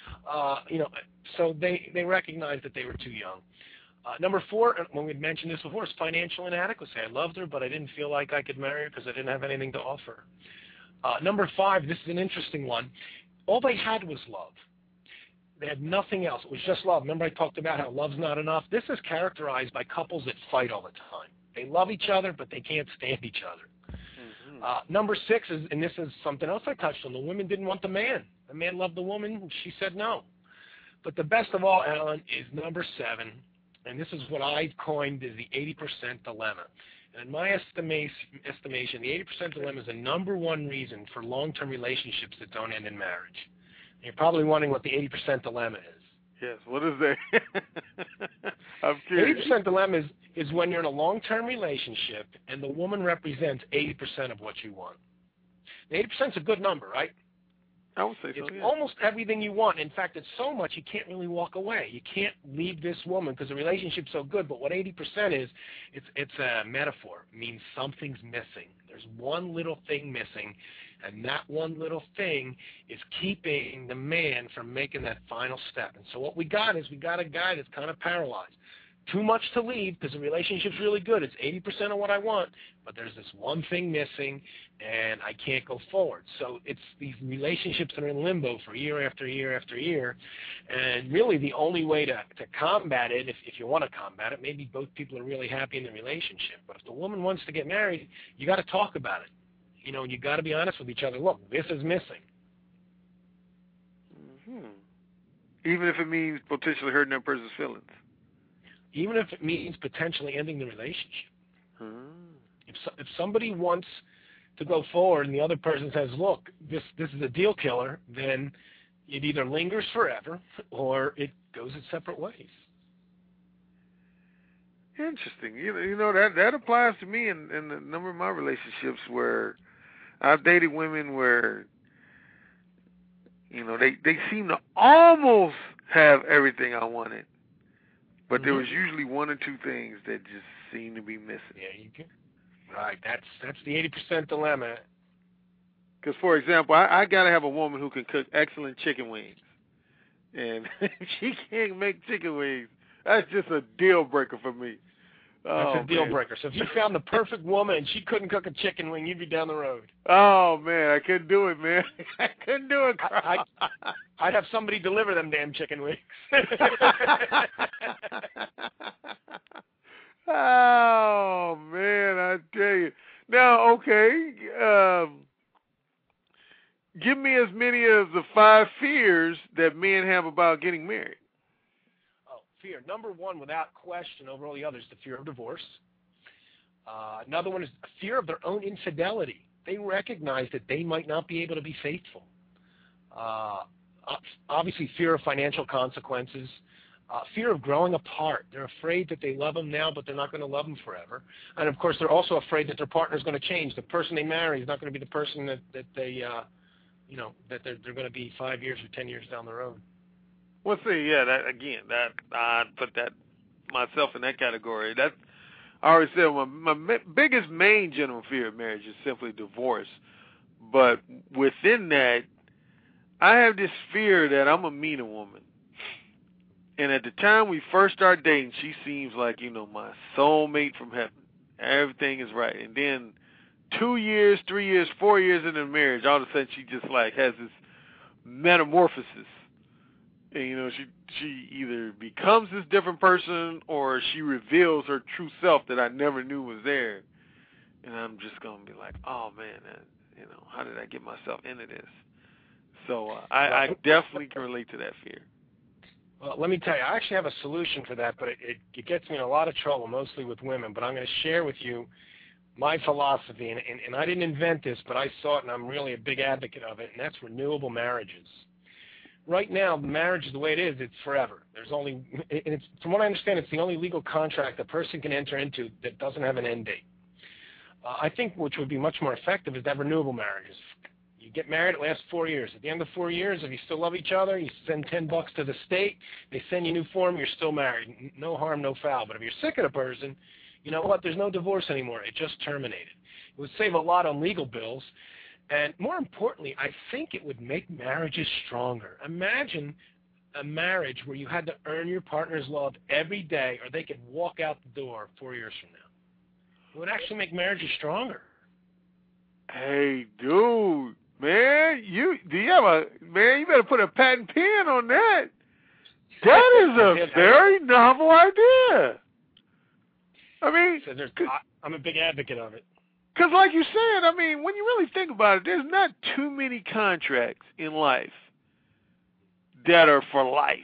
So they recognized that they were too young. Number 4, when we'd mentioned this before, is financial inadequacy. I loved her, but I didn't feel like I could marry her because I didn't have anything to offer. Number 5, this is an interesting one. All they had was love. They had nothing else. It was just love. Remember I talked about how love's not enough? This is characterized by couples that fight all the time. They love each other, but they can't stand each other. Mm-hmm. Number 6 is, and this is something else I touched on, the women didn't want the man. The man loved the woman. She said no. But the best of all, Alan, is number 7. And this is what I coined as the 80% dilemma. And in my estimation, the 80% dilemma is the number 1 reason for long-term relationships that don't end in marriage. And you're probably wondering what the 80% dilemma is. Yes, what is that? I'm curious. 80% dilemma is when you're in a long-term relationship and the woman represents 80% of what you want. The 80% is a good number, right? I would say so, it's almost everything you want. In fact, it's so much you can't really walk away. You can't leave this woman because the relationship's so good. But what 80% is, it's a metaphor. It means something's missing. There's one little thing missing, and that one little thing is keeping the man from making that final step. And so what we got is we got a guy that's kind of paralyzed. Too much to leave because the relationship's really good. It's 80% of what I want, but there's this one thing missing, and I can't go forward. So it's these relationships that are in limbo for year after year after year, and really the only way to combat it, if you want to combat it, maybe both people are really happy in the relationship. But if the woman wants to get married, you got to talk about it. You know, you got to be honest with each other. Look, this is missing. Mm-hmm. Even if it means potentially hurting that person's feelings. Even if it means potentially ending the relationship. If somebody wants to go forward and the other person says, look, this is a deal killer, then it either lingers forever or it goes its separate ways. Interesting. You know that applies to me in a number of my relationships where I've dated women where, you know, they seem to almost have everything I wanted. But there was usually 1 or 2 things that just seemed to be missing. Yeah, you can. Right, that's the 80% dilemma. Because, for example, I got to have a woman who can cook excellent chicken wings. And if she can't make chicken wings, that's just a deal breaker for me. That's a deal breaker. So if you found the perfect woman and she couldn't cook a chicken wing, you'd be down the road. Oh, man, I couldn't do it, man. I couldn't do it. I'd have somebody deliver them damn chicken wings. Oh, man, I tell you. Now, okay, give me as many of the 5 fears that men have about getting married. Fear. Number 1, without question, over all the others, the fear of divorce. Another one is a fear of their own infidelity. They recognize that they might not be able to be faithful. Obviously, fear of financial consequences. Fear of growing apart. They're afraid that they love them now, but they're not going to love them forever. And, of course, they're also afraid that their partner is going to change. The person they marry is not going to be the person that they, that they're going to be 5 years or 10 years down the road. Well, see, yeah, I put that myself in that category. I already said my biggest main general fear of marriage is simply divorce. But within that, I have this fear that I'm going to meet a woman. And at the time we first start dating, she seems like, my soulmate from heaven. Everything is right. And then 2 years, 3 years, 4 years into marriage, all of a sudden she just like has this metamorphosis. And, you know, she either becomes this different person or she reveals her true self that I never knew was there. And I'm just going to be like, oh, man, you know, how did I get myself into this? So I definitely can relate to that fear. Well, let me tell you, I actually have a solution for that, but it gets me in a lot of trouble, mostly with women. But I'm going to share with you my philosophy, and I didn't invent this, but I saw it, and I'm really a big advocate of it, and that's renewable marriages. Right now, marriage is the way it is. It's forever. There's only, and it's, from what I understand, it's the only legal contract a person can enter into that doesn't have an end date. I think which would be much more effective is to have renewable marriages. You get married, it lasts 4 years. At the end of 4 years, if you still love each other, you send $10 to the state, they send you a new form, you're still married. No harm, no foul. But if you're sick of the person, you know what? There's no divorce anymore. It just terminated. It would save a lot on legal bills. And more importantly, I think it would make marriages stronger. Imagine a marriage where you had to earn your partner's love every day or they could walk out the door 4 years from now. It would actually make marriages stronger. Hey, dude, man, you better put a patent pen on that. That is a very novel idea. I mean, I'm a big advocate of it. Because like you said, I mean, when you really think about it, there's not too many contracts in life that are for life.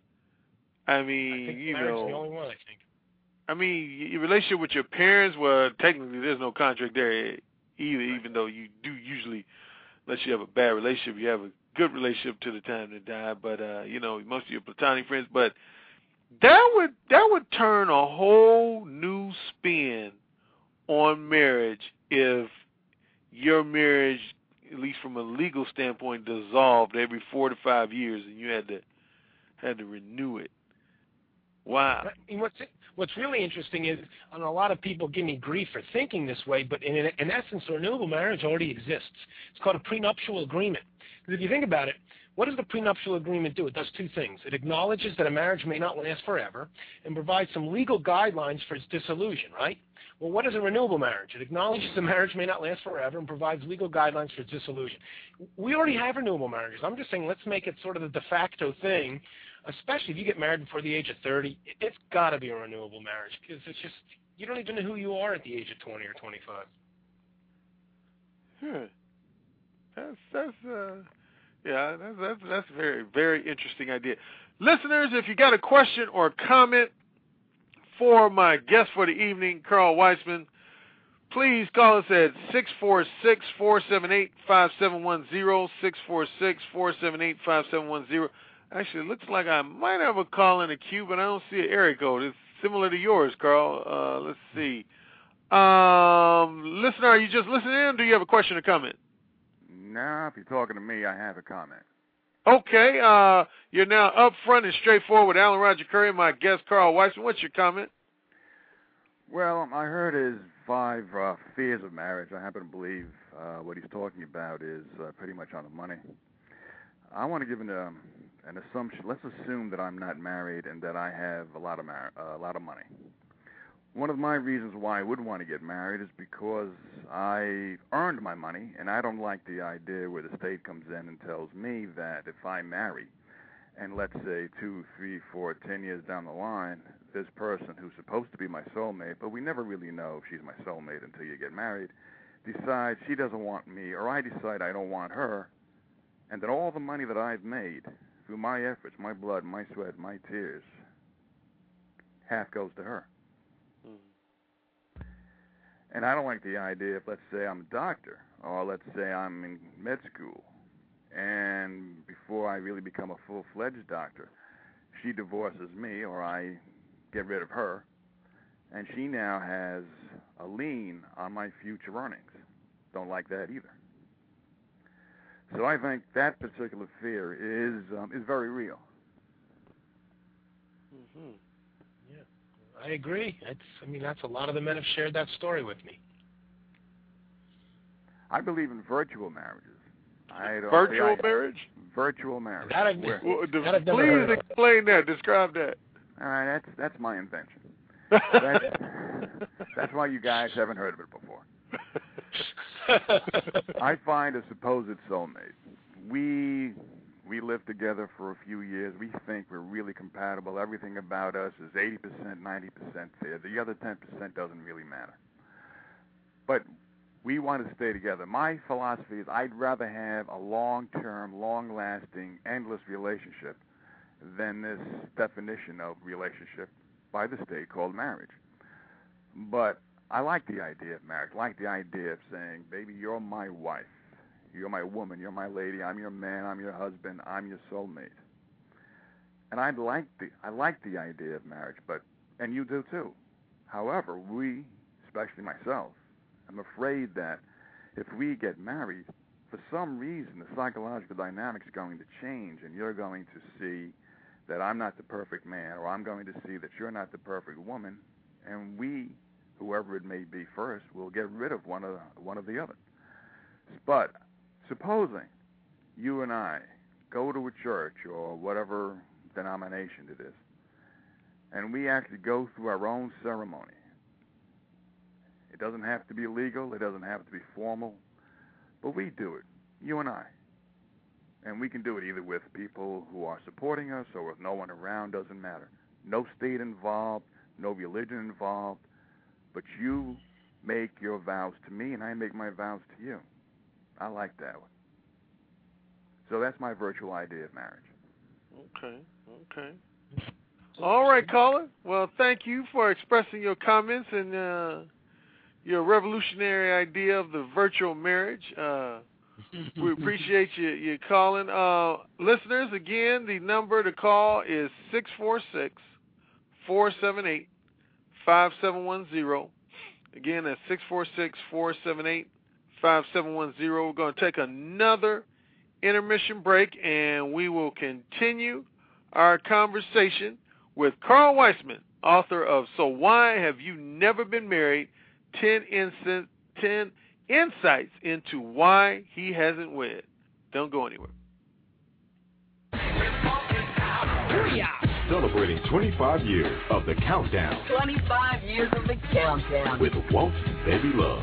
I mean, you know. Is the only one, I think. I mean, your relationship with your parents, well, technically there's no contract there either, even though you do usually, unless you have a bad relationship, you have a good relationship to the time they die. But, you know, most of your platonic friends. But that would turn a whole new spin on marriage if your marriage, at least from a legal standpoint, dissolved every 4 to 5 years and you had to renew it. Wow. What's really interesting is, and a lot of people give me grief for thinking this way, but in essence, a renewable marriage already exists. It's called a prenuptial agreement. Because if you think about it, what does the prenuptial agreement do? It does two things. It acknowledges that a marriage may not last forever and provides some legal guidelines for its dissolution, right? Well, what is a renewable marriage? It acknowledges the marriage may not last forever and provides legal guidelines for its dissolution. We already have renewable marriages. I'm just saying let's make it sort of the de facto thing, especially if you get married before the age of 30. It's got to be a renewable marriage because it's just, you don't even know who you are at the age of 20 or 25. That's a very, very interesting idea. Listeners, if you got a question or comment for my guest for the evening, Carl Weisman, please call us at 646-478-5710, 646-478-5710. Actually, it looks like I might have a call in the queue, but I don't see an area code. It's similar to yours, Carl. Let's see. Listener, are you just listening in, or do you have a question or comment? No, if you're talking to me, I have a comment. Okay, you're now up front and straightforward with Alan Roger Curry and my guest, Carl Weisman. What's your comment? Well, I heard his 5 fears of marriage. I happen to believe what he's talking about is pretty much on the money. I want to give an assumption. Let's assume that I'm not married and that I have a lot of money. One of my reasons why I would want to get married is because I earned my money, and I don't like the idea where the state comes in and tells me that if I marry, and let's say 2, 3, 4, 10 years down the line, this person who's supposed to be my soulmate, but we never really know if she's my soulmate until you get married, decides she doesn't want me, or I decide I don't want her, and that all the money that I've made through my efforts, my blood, my sweat, my tears, half goes to her. And I don't like the idea if, let's say, I'm a doctor, or let's say I'm in med school, and before I really become a full-fledged doctor, she divorces me, or I get rid of her, and she now has a lien on my future earnings. Don't like that either. So I think that particular fear is very real. Mm-hmm. I agree. That's a lot of the men have shared that story with me. I believe in virtual marriages. Virtual marriage? Virtual marriage. Please explain that. Describe that. All right, that's my invention. That's why you guys haven't heard of it before. I find a supposed soulmate. We live together for a few years. We think we're really compatible. Everything about us is 80%, 90% there. The other 10% doesn't really matter. But we want to stay together. My philosophy is I'd rather have a long-term, long-lasting, endless relationship than this definition of relationship by the state called marriage. But I like the idea of marriage. I like the idea of saying, baby, you're my wife. You're my woman. You're my lady. I'm your man. I'm your husband. I'm your soulmate. And I like the idea of marriage, and you do too. However, we, especially myself, I'm afraid that if we get married, for some reason, the psychological dynamics are going to change, and you're going to see that I'm not the perfect man, or I'm going to see that you're not the perfect woman, and we, whoever it may be first, will get rid of one of the other. But supposing you and I go to a church or whatever denomination it is, and we actually go through our own ceremony. It doesn't have to be legal. It doesn't have to be formal. But we do it, you and I. And we can do it either with people who are supporting us or with no one around, doesn't matter. No state involved, no religion involved. But you make your vows to me and I make my vows to you. I like that one. So that's my virtual idea of marriage. Okay. All right, caller. Well, thank you for expressing your comments and your revolutionary idea of the virtual marriage. We appreciate you calling. Listeners, again, the number to call is 646-478-5710. Again, that's 646-478-5710. We're going to take another intermission break, and we will continue our conversation with Carl Weissman, author of So Why Have You Never Been Married? 10 insights into why he hasn't wed. Don't go anywhere. Celebrating 25 years of The Countdown. 25 years of The Countdown. With Walt Baby Love.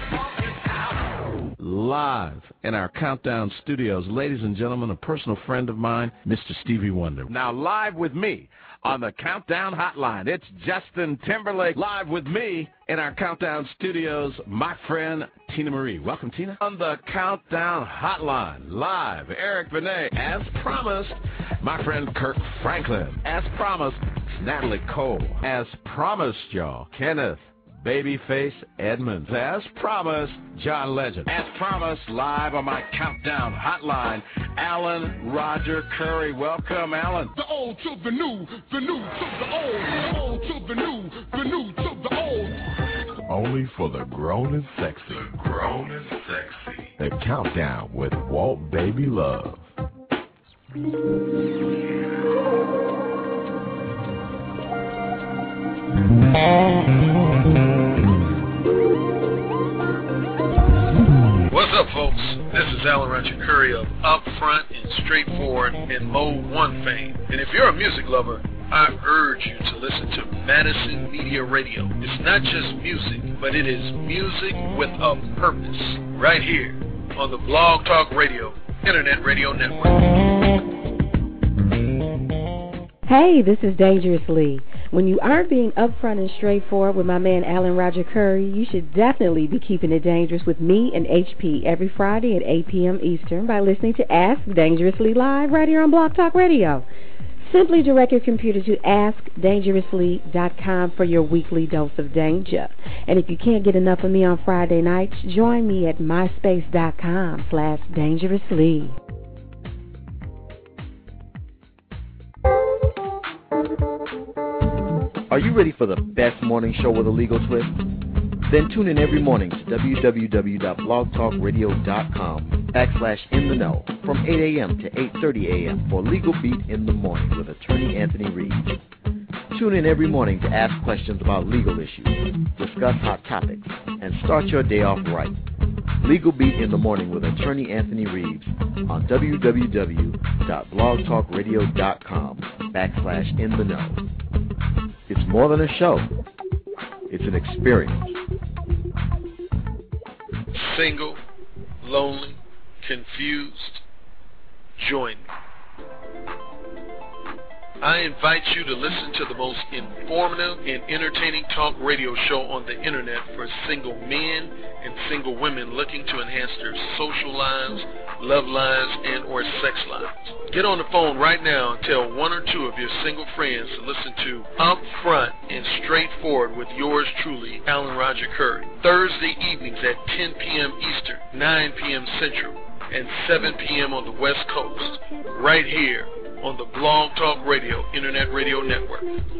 Live in our Countdown studios, ladies and gentlemen, a personal friend of mine, Mr. Stevie Wonder. Now live with me on the Countdown Hotline, it's Justin Timberlake. Live with me in our Countdown studios, my friend Tina Marie. Welcome, Tina. On the Countdown Hotline, live, Eric Benet. As promised, my friend Kirk Franklin. As promised, Natalie Cole. As promised, y'all, Kenneth Babyface Edmonds. As promised, John Legend. As promised, live on my Countdown Hotline, Alan Roger Curry. Welcome, Alan. The old to the new to the old, the old to the new to the old. Only for the grown and sexy. The grown and sexy. The Countdown with Walt Baby Love. What's up, folks? This is Alan Roger Curry of Upfront and Straightforward and Mode 1 fame. And if you're a music lover, I urge you to listen to Madison Media Radio. It's not just music, but it is music with a purpose. Right here on the Blog Talk Radio Internet Radio Network. Hey, this is Dangerous Lee. When you aren't being upfront and straightforward with my man Alan Roger Curry, you should definitely be keeping it dangerous with me and HP every Friday at 8 p.m. Eastern by listening to Ask Dangerously Live right here on Blog Talk Radio. Simply direct your computer to AskDangerously.com for your weekly dose of danger. And if you can't get enough of me on Friday nights, join me at myspace.com/dangerously. Are you ready for the best morning show with a legal twist? Then tune in every morning to www.blogtalkradio.com/in-the-know from 8 a.m. to 8:30 a.m. for Legal Beat in the Morning with attorney Anthony Reeves. Tune in every morning to ask questions about legal issues, discuss hot topics, and start your day off right. Legal Beat in the Morning with attorney Anthony Reeves on www.blogtalkradio.com/in-the-know. It's more than a show. It's an experience. single, lonely, confused, join me. I invite you to listen to the most informative and entertaining talk radio show on the internet for single men and single women looking to enhance their social lives, love lives, and or sex lives. Get on the phone right now and tell one or two of your single friends to listen to Upfront and Straightforward with yours truly, Alan Roger Curry. Thursday evenings at 10 p.m. Eastern, 9 p.m. Central, and 7 p.m. on the West Coast, right here on the Blog Talk Radio Internet Radio Network.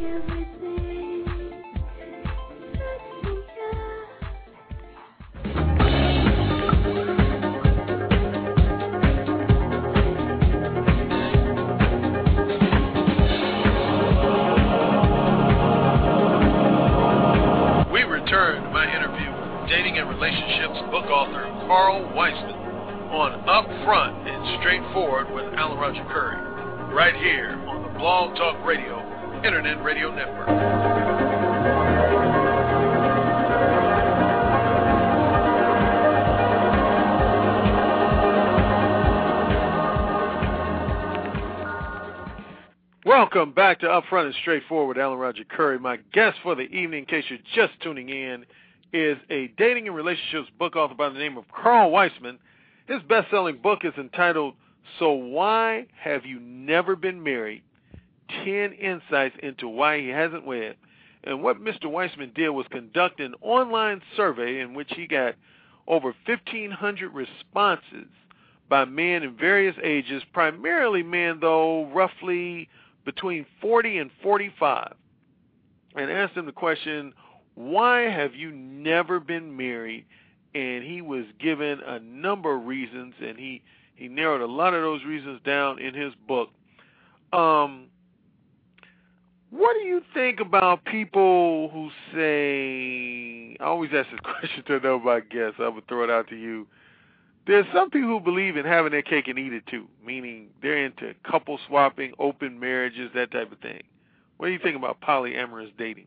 We return to my interview with dating and relationships book author Carl Weisman on Upfront and Straightforward with Alan Roger Curry, right here on the Blog Talk Radio Internet Radio Network. Welcome back to Upfront and Straightforward with Alan Roger Curry. My guest for the evening, in case you're just tuning in, is a dating and relationships book author by the name of Carl Weisman. His best-selling book is entitled So Why Have You Never Been Married? 10 Insights into Why He Hasn't Wed. And what Mr. Weisman did was conduct an online survey in which he got over 1,500 responses by men in various ages, primarily men, though, roughly between 40 and 45, and asked them the question, why have you never been married? And he was given a number of reasons, and he narrowed a lot of those reasons down in his book. What do you think about people who say, I always ask this question to know my guests, I would throw it out to you. There's some people who believe in having their cake and eat it too, meaning they're into couple swapping, open marriages, that type of thing. What do you think about polyamorous dating?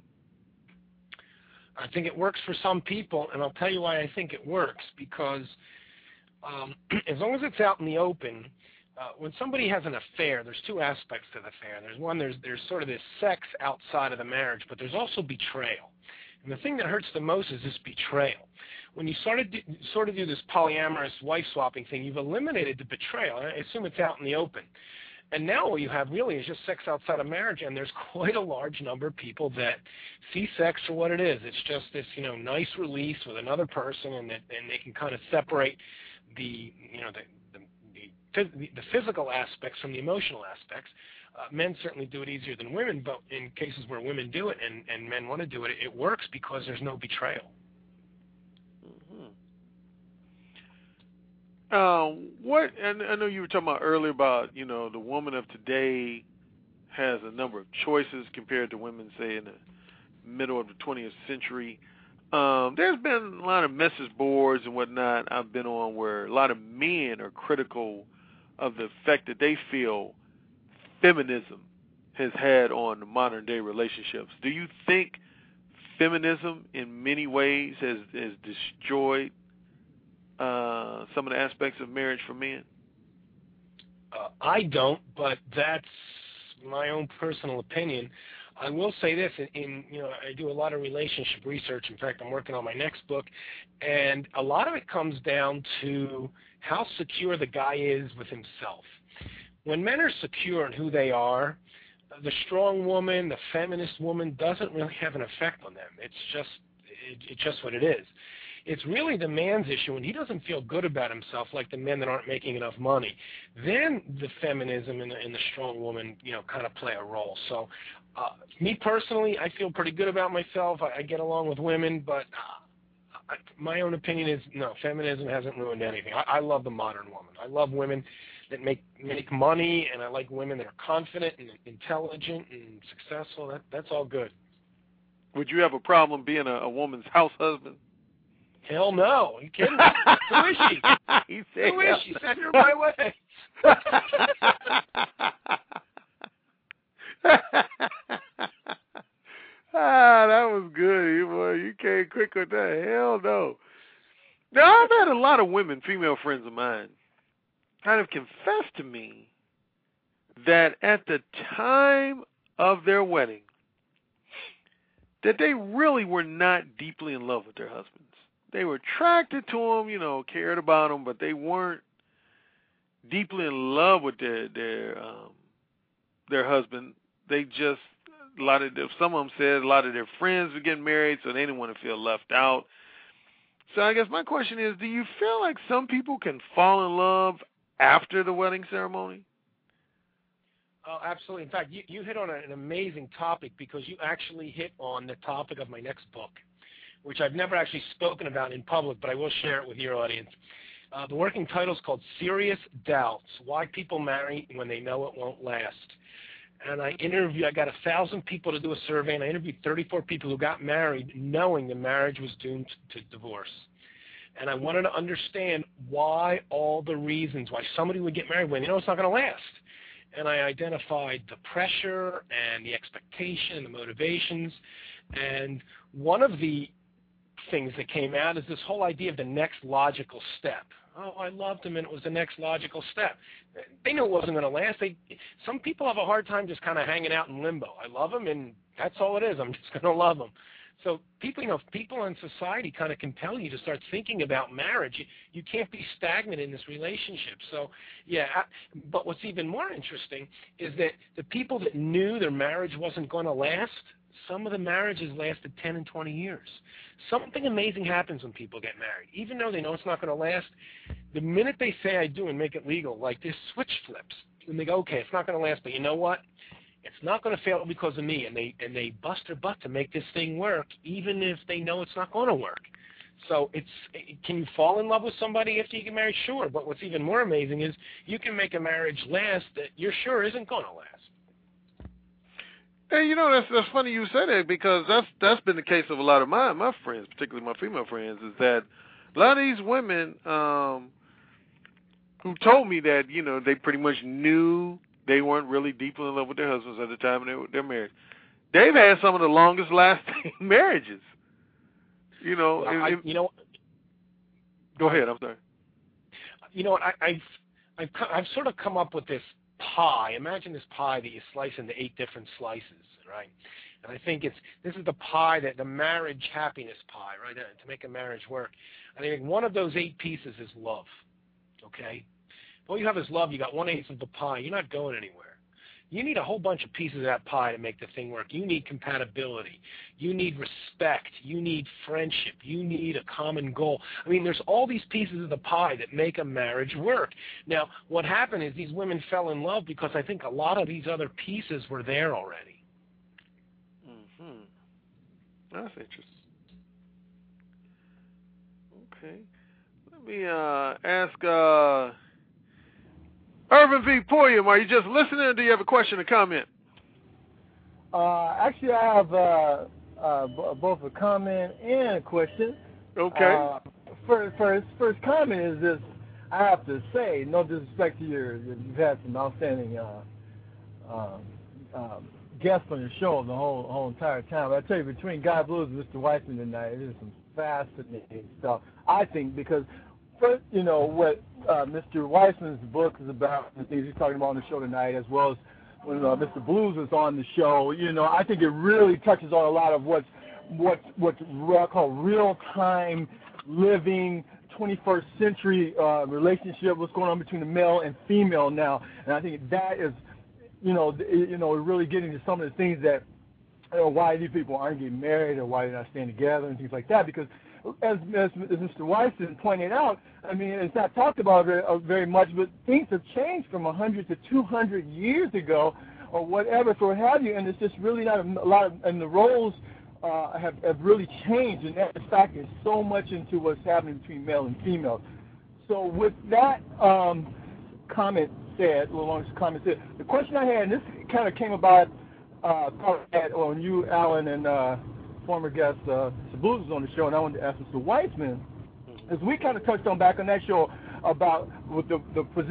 I think it works for some people, and I'll tell you why I think it works, because as long as it's out in the open, when somebody has an affair, there's two aspects to the affair. There's one, there's sort of this sex outside of the marriage, but there's also betrayal. And the thing that hurts the most is this betrayal. When you sort of do this polyamorous wife-swapping thing, you've eliminated the betrayal. I assume it's out in the open. And now what you have really is just sex outside of marriage, and there's quite a large number of people that see sex for what it is. It's just this, nice release with another person, and they can kind of separate the physical aspects from the emotional aspects. Men certainly do it easier than women, but in cases where women do it and men want to do it, it works because there's no betrayal. And I know you were talking about earlier about, the woman of today has a number of choices compared to women, say, in the middle of the 20th century. There's been a lot of message boards and whatnot I've been on where a lot of men are critical of the effect that they feel feminism has had on the modern day relationships. Do you think feminism in many ways has destroyed some of the aspects of marriage for men? I don't, but that's my own personal opinion. I will say this, I do a lot of relationship research. In fact, I'm working on my next book, and a lot of it comes down to how secure the guy is with himself. When men are secure in who they are, the strong woman, the feminist woman doesn't really have an effect on them. It's just what it is. It's really the man's issue when he doesn't feel good about himself, like the men that aren't making enough money. Then the feminism and the strong woman, kind of play a role. So, me personally, I feel pretty good about myself. I get along with women, but my own opinion is no, feminism hasn't ruined anything. I love the modern woman. I love women that make money, and I like women that are confident and intelligent and successful. That's all good. Would you have a problem being a woman's house husband? Hell no. Are you kidding me? Who is she? Who is she? Send her my way. That was good. You came quick with that. Hell no. Now, I've had a lot of women, female friends of mine, kind of confess to me that at the time of their wedding, that they really were not deeply in love with their husbands. They were attracted to them, you know, cared about them, but they weren't deeply in love with their husband. They just, some of them said a lot of their friends were getting married, so they didn't want to feel left out. So I guess my question is, do you feel like some people can fall in love after the wedding ceremony? Oh, absolutely. In fact, you hit on an amazing topic, because you actually hit on the topic of my next book, which I've never actually spoken about in public, but I will share it with your audience. The working title is called Serious Doubts, Why People Marry When They Know It Won't Last. And I got 1,000 people to do a survey, and I interviewed 34 people who got married knowing the marriage was doomed to divorce. And I wanted to understand why all the reasons why somebody would get married when they know it's not going to last. And I identified the pressure and the expectation and the motivations. And one of the things that came out is this whole idea of the next logical step. Oh, I loved him, and it was the next logical step. They knew it wasn't going to last. Some people have a hard time just kind of hanging out in limbo. I love him, and that's all it is. I'm just going to love him. So people in society kind of compel you to start thinking about marriage. You can't be stagnant in this relationship. So, yeah, but what's even more interesting is that the people that knew their marriage wasn't going to last, some of the marriages lasted 10 and 20 years. Something amazing happens when people get married. Even though they know it's not going to last, the minute they say I do and make it legal, like this switch flips. And they go, okay, it's not going to last, but you know what? It's not going to fail because of me. And they bust their butt to make this thing work, even if they know it's not going to work. So can you fall in love with somebody after you get married? Sure. But what's even more amazing is you can make a marriage last that you're sure isn't going to last. Hey, you know, that's funny you say that, because that's been the case of a lot of my friends, particularly my female friends, is that a lot of these women who told me that, you know, they pretty much knew they weren't really deeply in love with their husbands at the time they're married. They've had some of the longest lasting marriages. You know, well, go ahead. I'm sorry. You know what? I've sort of come up with this pie. Imagine this pie that you slice into 8 different slices, right? And I think this is the pie, that the marriage happiness pie, right? To make a marriage work. I think one of those 8 pieces is love. Okay? If all you have is love, you got 1/8 of the pie. You're not going anywhere. You need a whole bunch of pieces of that pie to make the thing work. You need compatibility. You need respect. You need friendship. You need a common goal. I mean, there's all these pieces of the pie that make a marriage work. Now, what happened is these women fell in love because I think a lot of these other pieces were there already. Mm-hmm. That's interesting. Okay. Let me ask Irvin V. Pulliam, are you just listening, or do you have a question or comment? Actually, I have both a comment and a question. Okay. First comment is this: I have to say, no disrespect to you've had some outstanding guests on your show the whole entire time. But I tell you, between Guy Blues and Mr. Weissman tonight, it is some fascinating stuff. I think because. First, you know, what Mr. Weissman's book is about, the things he's talking about on the show tonight, as well as when Mr. Blues is on the show, you know, I think it really touches on a lot of what's called real-time living, 21st century relationship, what's going on between the male and female now. And I think that is, really getting to some of the things that, why these people aren't getting married or why they're not staying together and things like that, because as Mr. Weissman pointed out, I mean, it's not talked about very much, but things have changed from 100 to 200 years ago or whatever, so what have you, and it's just really not a lot of, and the roles have really changed, and that factors so much into what's happening between male and female. So with that comment said, the question I had, and this kind of came about on you, Alan, and former guest Blues was on the show, and I wanted to ask Mr. Weissman, as we kind of touched on back on that show about with the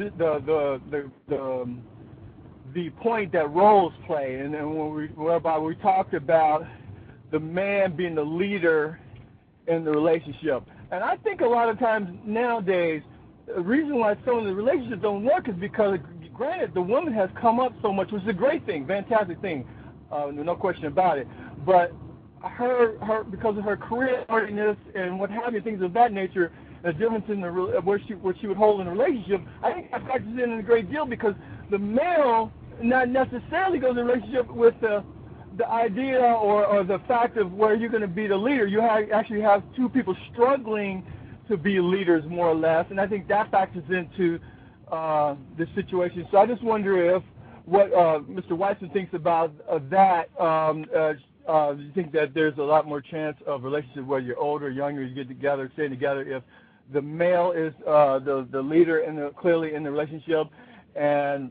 point that roles play, and then whereby we talked about the man being the leader in the relationship. And I think a lot of times nowadays, the reason why some of the relationships don't work is because, granted, the woman has come up so much, which is a great thing, fantastic thing, no question about it. But her because of her career-orientedness and what have you, things of that nature, the difference in where she would hold in a relationship, I think that factors in a great deal because the male not necessarily goes in a relationship with the idea or the fact of where you're going to be the leader. You actually have two people struggling to be leaders, more or less, and I think that factors into this situation. So I just wonder if what Mr. Weissman thinks about that. Do you think that there's a lot more chance of relationship where you're older, younger, you get together, stay together, if the male is the leader clearly in the relationship, and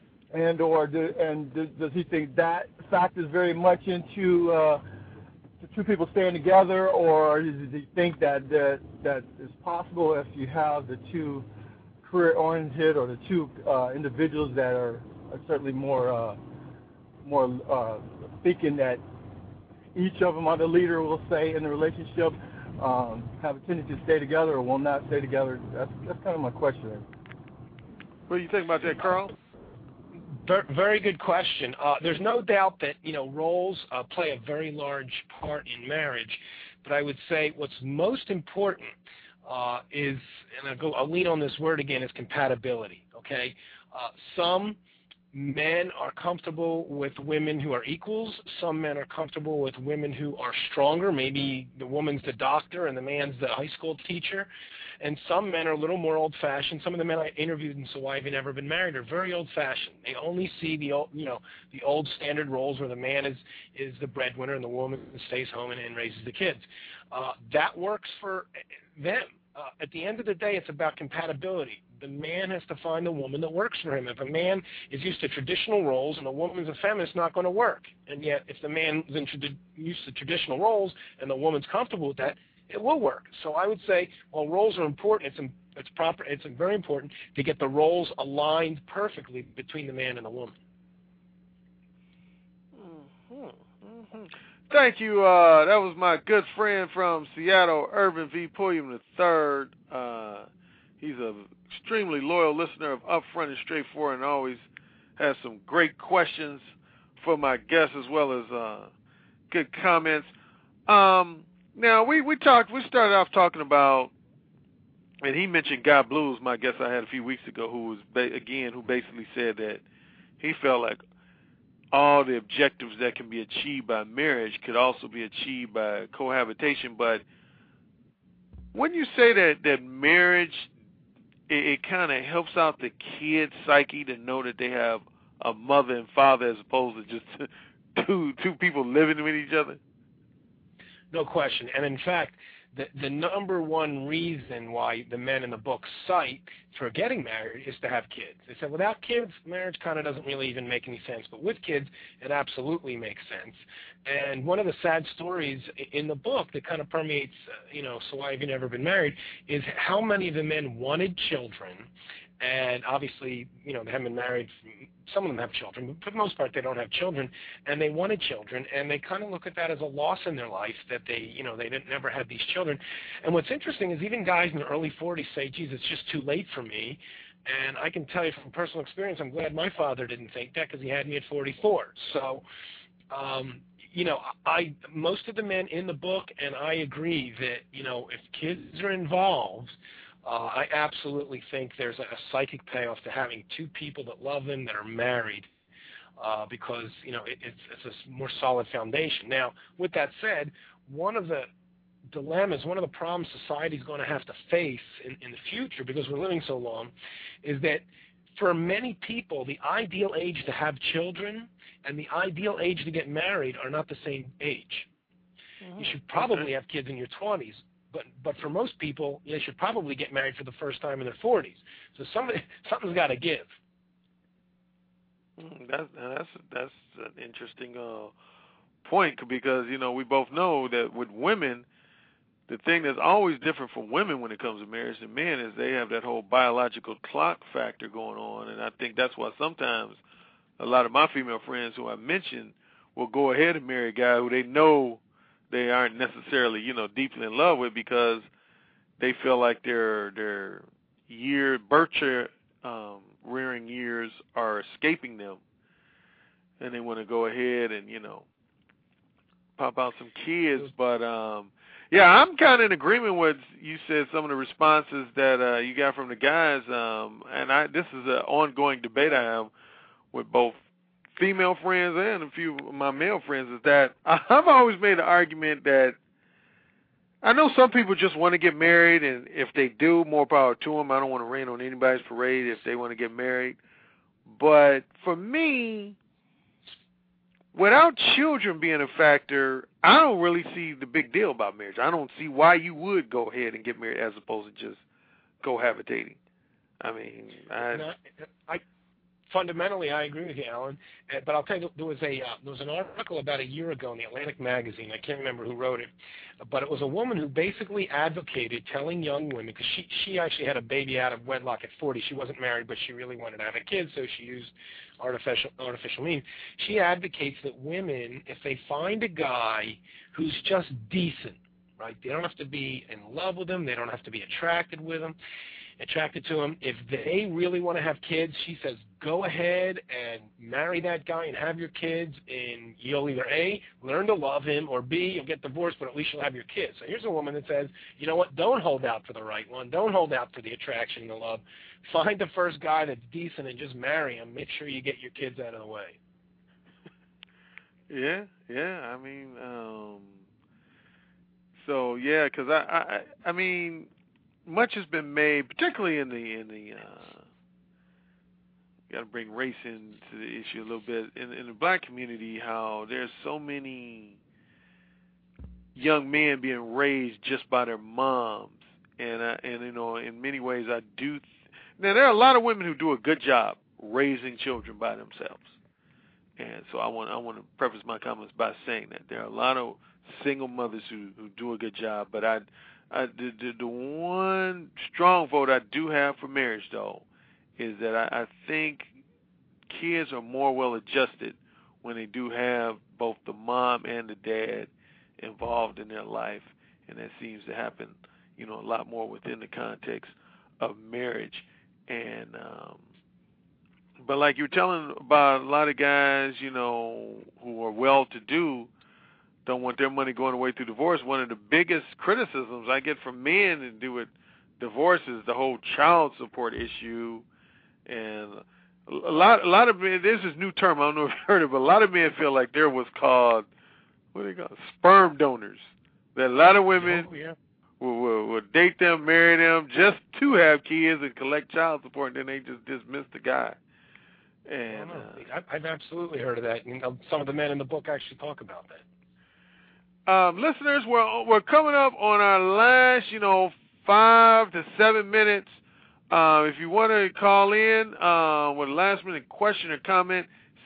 does he think that factors very much into the two people staying together, or does he think that is possible if you have the two career-oriented or the two individuals that are certainly more thinking that each of them are the leader, will say, in the relationship, have a tendency to stay together or will not stay together? That's kind of my question. What do you think about that, Carl? Very good question. There's no doubt that roles play a very large part in marriage, but I would say what's most important is, and I'll lean on this word again, is compatibility. Okay, some men are comfortable with women who are equals. Some men are comfortable with women who are stronger. Maybe the woman's the doctor and the man's the high school teacher. And some men are a little more old-fashioned. Some of the men I interviewed in So Why Have You Never Been Married are very old-fashioned. They only see the old standard roles where the man is the breadwinner and the woman stays home and raises the kids. That works for them. At the end of the day, it's about compatibility. The man has to find the woman that works for him. If a man is used to traditional roles and the woman's a feminist, it's not going to work. And yet, if the man is used to traditional roles and the woman's comfortable with that, it will work. So I would say, while roles are important, it's very important to get the roles aligned perfectly between the man and the woman. Thank you. That was my good friend from Seattle, Irvin V. Pulliam III. He's an extremely loyal listener of Upfront and Straightforward and always has some great questions for my guests as well as good comments. Now, we started off talking about, and he mentioned Guy Blues, my guest I had a few weeks ago, who basically said that he felt like all the objectives that can be achieved by marriage could also be achieved by cohabitation. But when you say that marriage, it kind of helps out the kid's psyche to know that they have a mother and father as opposed to just two people living with each other? No question. And in fact, the number one reason why the men in the book cite for getting married is to have kids. They said without kids, marriage kind of doesn't really even make any sense. But with kids, it absolutely makes sense. And one of the sad stories in the book that kind of permeates, So Why Have You Never Been Married, is how many of the men wanted children. And obviously, they haven't been married. Some of them have children, but for the most part, they don't have children. And they wanted children, and they kind of look at that as a loss in their life that they never had these children. And what's interesting is even guys in their early 40s say, geez, it's just too late for me. And I can tell you from personal experience, I'm glad my father didn't think that because he had me at 44. So, most of the men in the book, and I agree that, if kids are involved, I absolutely think there's a psychic payoff to having two people that love them that are married because, it's a more solid foundation. Now, with that said, one of the dilemmas, one of the problems society is going to have to face in the future, because we're living so long, is that for many people, the ideal age to have children and the ideal age to get married are not the same age. You should probably have kids in your 20s. But for most people, they should probably get married for the first time in their 40s. So something's got to give. That's an interesting point, because we both know that with women, the thing that's always different for women when it comes to marriage than men is they have that whole biological clock factor going on, and I think that's why sometimes a lot of my female friends who I mentioned will go ahead and marry a guy who they know they aren't necessarily, deeply in love with, because they feel like their rearing years are escaping them, and they want to go ahead and pop out some kids. But yeah, I'm kind of in agreement with you said some of the responses that you got from the guys, and this is an ongoing debate I have with both female friends and a few of my male friends, is that I've always made the argument that I know some people just want to get married, and if they do, more power to them. I don't want to rain on anybody's parade if they want to get married. But for me, without children being a factor, I don't really see the big deal about marriage. I don't see why you would go ahead and get married as opposed to just cohabitating. I mean, fundamentally, I agree with you, Alan. But I'll tell you, there was an article about a year ago in the Atlantic magazine. I can't remember who wrote it, but it was a woman who basically advocated telling young women, because she actually had a baby out of wedlock at 40. She wasn't married, but she really wanted to have a kid, so she used artificial means. She advocates that women, if they find a guy who's just decent, right? They don't have to be in love with him. They don't have to be attracted to him. If they really want to have kids, she says, go ahead and marry that guy and have your kids, and you'll either A, learn to love him, or B, you'll get divorced, but at least you'll have your kids. So here's a woman that says, you know what, don't hold out for the right one. Don't hold out for the attraction and the love. Find the first guy that's decent and just marry him. Make sure you get your kids out of the way. Yeah. I mean, so yeah, because I mean, much has been made, particularly in the got to bring race into the issue a little bit in the black community. How there's so many young men being raised just by their moms, and in many ways I do. Now there are a lot of women who do a good job raising children by themselves, and so I want to preface my comments by saying that there are a lot of single mothers who do a good job, but the one strong vote I do have for marriage, though, is that I think kids are more well adjusted when they do have both the mom and the dad involved in their life, and that seems to happen, a lot more within the context of marriage. And but like you were telling about a lot of guys, who are well-to-do, don't want their money going away through divorce. One of the biggest criticisms I get from men to do with divorce is the whole child support issue. And a lot of men, there's this new term, I don't know if you've heard of it, but a lot of men feel like there was called, what do they call it, sperm donors. That a lot of women will date them, marry them, just to have kids and collect child support, and then they just dismiss the guy. And I've absolutely heard of that. Some of the men in the book actually talk about that. Listeners, we're coming up on our last, 5 to 7 minutes. If you want to call in with a last-minute question or comment,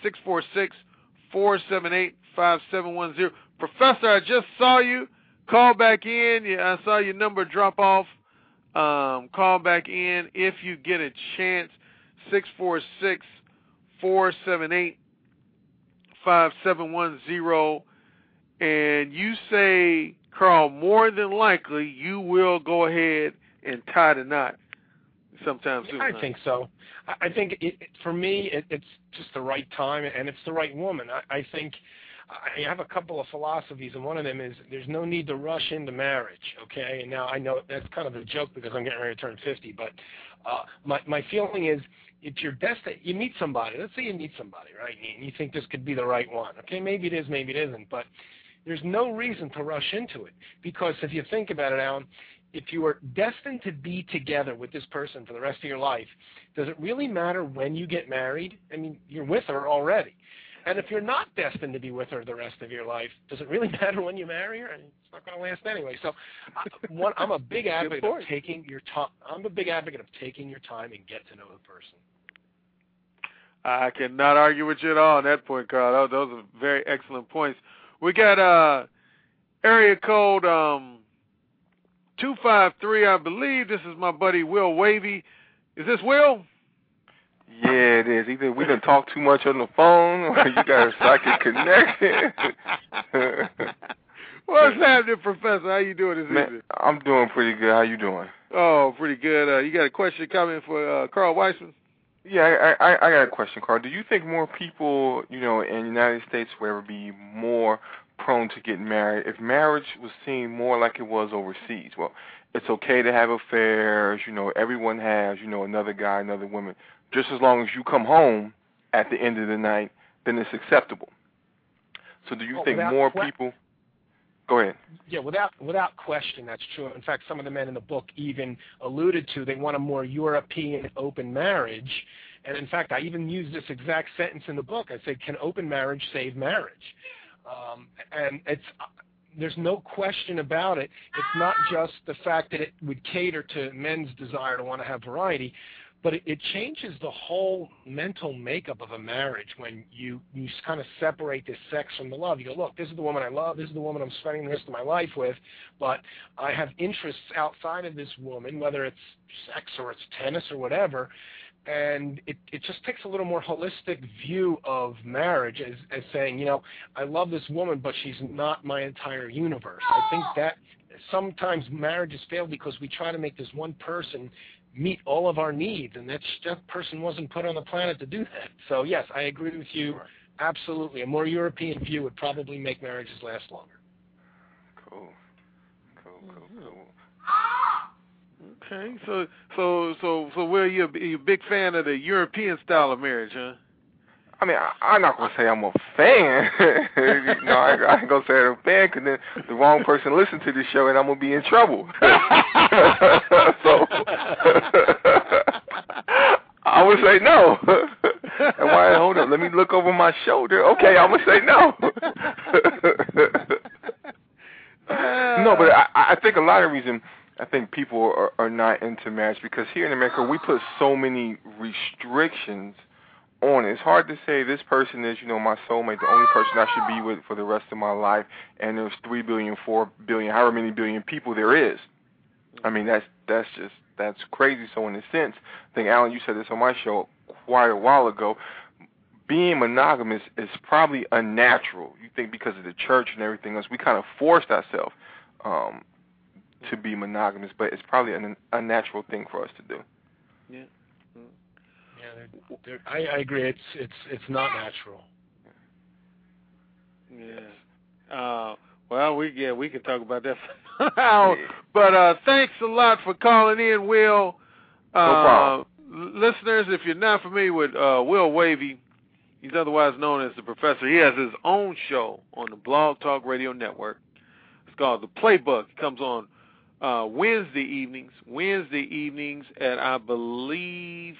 646-478-5710. Professor, I just saw you. Call back in. I saw your number drop off. Call back in if you get a chance. 646-478-5710. And you say, Carl, more than likely you will go ahead and tie the knot sometime soon. I think so. I think for me, it's just the right time, and it's the right woman. I think I have a couple of philosophies, and one of them is there's no need to rush into marriage, okay? And now I know that's kind of a joke because I'm getting ready to turn 50, but my feeling is if you're destined, you meet somebody. Let's say you meet somebody, right, and you think this could be the right one. Okay, maybe it is, maybe it isn't, but there's no reason to rush into it, because if you think about it, Alan, if you are destined to be together with this person for the rest of your life, does it really matter when you get married? I mean, you're with her already. And if you're not destined to be with her the rest of your life, does it really matter when you marry her? I mean, it's not going to last anyway. So I'm a big advocate of taking your time. I'm a big advocate of taking your time and get to know the person. I cannot argue with you at all on that point, Carl. Those are very excellent points. We got area code 253, I believe. This is my buddy Will Wavy. Is this Will? Yeah, it is. Either we done talk too much on the phone, or you got a psychic connection. What's happening, Professor? How you doing this evening? I'm doing pretty good. How you doing? Oh, pretty good. You got a question coming for Carl Weissman? Yeah, I got a question, Carl. Do you think more people, in the United States will ever be more prone to get married if marriage was seen more like it was overseas? Well, it's okay to have affairs, everyone has, another guy, another woman. Just as long as you come home at the end of the night, then it's acceptable. So do you think more people... Go ahead. Yeah, without question, that's true. In fact, some of the men in the book even alluded to they want a more European open marriage. And in fact, I even use this exact sentence in the book. I say, can open marriage save marriage? And there's no question about it. It's not just the fact that it would cater to men's desire to want to have variety, but it changes the whole mental makeup of a marriage when you kind of separate this sex from the love. You go, look, this is the woman I love, this is the woman I'm spending the rest of my life with, but I have interests outside of this woman, whether it's sex or it's tennis or whatever, and it just takes a little more holistic view of marriage as saying, I love this woman, but she's not my entire universe. I think that sometimes marriages fail because we try to make this one person meet all of our needs, and that person wasn't put on the planet to do that. So, yes, I agree with you. Absolutely. A more European view would probably make marriages last longer. Cool. Okay, so Will, you're a big fan of the European style of marriage, huh? I mean, I'm not going to say I'm a fan. I ain't going to say I'm a fan because then the wrong person listens to this show and I'm going to be in trouble. So I would say no. And why? Hold up. Let me look over my shoulder. Okay, I'm going to say no. No, but I think a lot of reason I think people are not into marriage because here in America we put so many restrictions on it. It's hard to say this person is, my soulmate, the only person I should be with for the rest of my life, and there's 3 billion, 4 billion, however many billion people there is. I mean, that's crazy. So in a sense, I think, Alan, you said this on my show quite a while ago, being monogamous is probably unnatural. You think because of the church and everything else, we kind of forced ourselves to be monogamous, but it's probably an unnatural thing for us to do. Yeah. I agree. It's not natural. Yeah. Well, we can talk about that for now. But thanks a lot for calling in, Will. No problem. Listeners, if you're not familiar with Will Wavy, he's otherwise known as the Professor. He has his own show on the Blog Talk Radio Network. It's called The Playbook. It comes on Wednesday evenings at, I believe,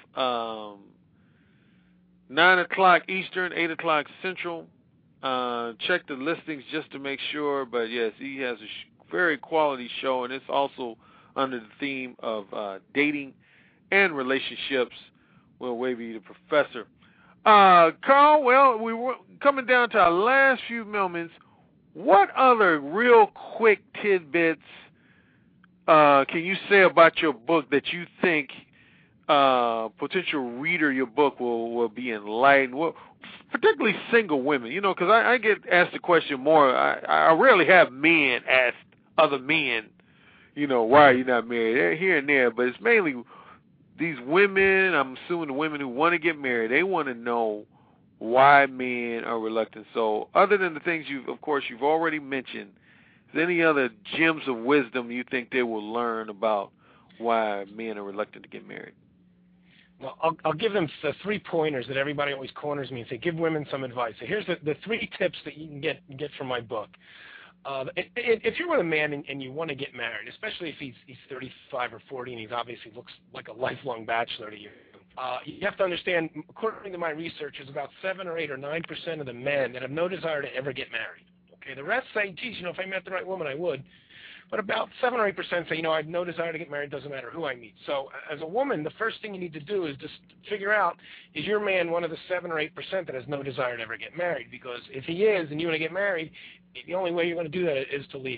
9 o'clock Eastern, 8 o'clock Central. Check the listings just to make sure. But, yes, he has a very quality show, and it's also under the theme of dating and relationships. Will Wavy, the Professor. Carl, well, we were coming down to our last few moments. What other real quick tidbits can you say about your book that you think potential reader of your book will be enlightened? Well, particularly single women, because I get asked the question more. I rarely have men ask other men, why are you not married? They're here and there, but it's mainly these women, I'm assuming the women who want to get married, they want to know why men are reluctant. So other than the things you've already mentioned, is there any other gems of wisdom you think they will learn about why men are reluctant to get married? Well, I'll give them the 3 pointers that everybody always corners me and say, give women some advice. So here's the 3 tips that you can get from my book. If you're with a man and you want to get married, especially if he's 35 or 40 and he obviously looks like a lifelong bachelor to you, you have to understand, according to my research, there's about 7 or 8 or 9% of the men that have no desire to ever get married. Okay, the rest say, geez, if I met the right woman, I would. But about 7 or 8% say, I have no desire to get married, doesn't matter who I meet. So as a woman, the first thing you need to do is just figure out, is your man one of the 7 or 8% that has no desire to ever get married? Because if he is and you want to get married, the only way you're going to do that is to leave him.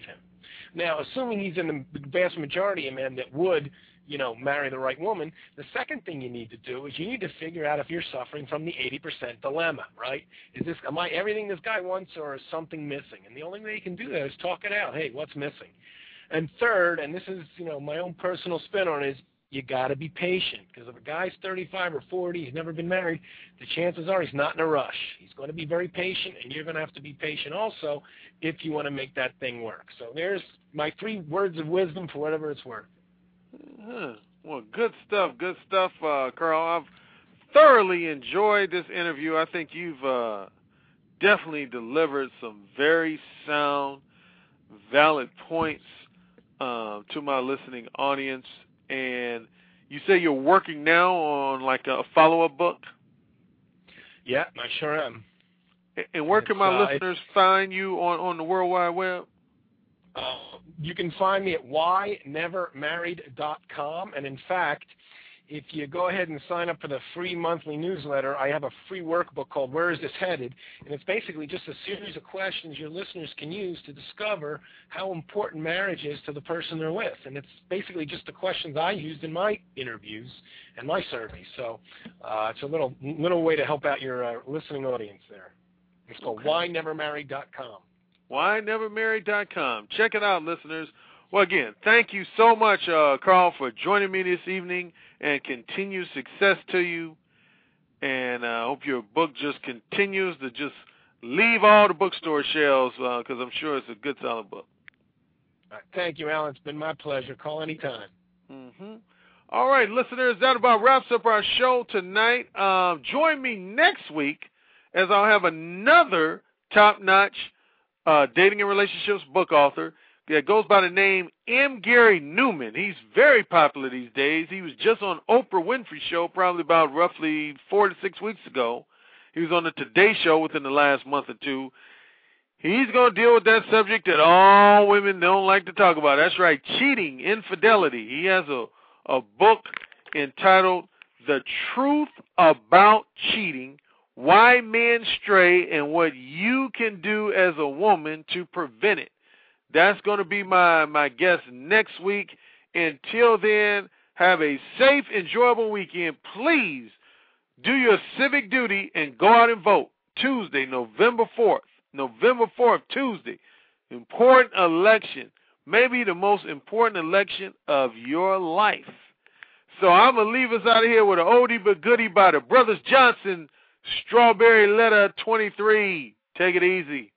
Now, assuming he's in the vast majority of men that would, marry the right woman, the second thing you need to do is you need to figure out if you're suffering from the 80% dilemma, right? Am I everything this guy wants, or is something missing? And the only way you can do that is talk it out. Hey, what's missing? And third, and this is, my own personal spin on it, is you got to be patient, because if a guy's 35 or 40, he's never been married, the chances are he's not in a rush. He's going to be very patient, and you're going to have to be patient also if you want to make that thing work. So there's my 3 words of wisdom for whatever it's worth. Well, good stuff, Carl. I've thoroughly enjoyed this interview. I think you've definitely delivered some very sound, valid points to my listening audience. And you say you're working now on like a follow-up book? Yeah, I sure am. And where can my listeners find you on the World Wide Web? You can find me at whynevermarried.com. And in fact, if you go ahead and sign up for the free monthly newsletter, I have a free workbook called Where Is This Headed? And it's basically just a series of questions your listeners can use to discover how important marriage is to the person they're with. And it's basically just the questions I used in my interviews and my surveys. So it's a little way to help out your listening audience there. It's called whynevermarried.com. whynevermarried.com. Check it out, listeners. Well, again, thank you so much, Carl, for joining me this evening, and continued success to you. And I hope your book just continues to just leave all the bookstore shelves, because I'm sure it's a good, solid book. Thank you, Alan. It's been my pleasure. Call anytime. Mm-hmm. All right, listeners, that about wraps up our show tonight. Join me next week as I'll have another top-notch dating and relationships book author that goes by the name M. Gary Newman. He's very popular these days. He was just on Oprah Winfrey's show probably about roughly 4 to 6 weeks ago. He was on the Today Show within the last month or two. He's going to deal with that subject that all women don't like to talk about. That's right, cheating, infidelity. He has a book entitled The Truth About Cheating, Why Men Stray, and What You Can Do as a Woman to Prevent It. That's going to be my guest next week. Until then, have a safe, enjoyable weekend. Please do your civic duty and go out and vote. Tuesday, November 4th. November 4th, Tuesday. Important election. Maybe the most important election of your life. So I'm going to leave us out of here with an oldie but goodie by the Brothers Johnson, Strawberry Letter 23. Take it easy.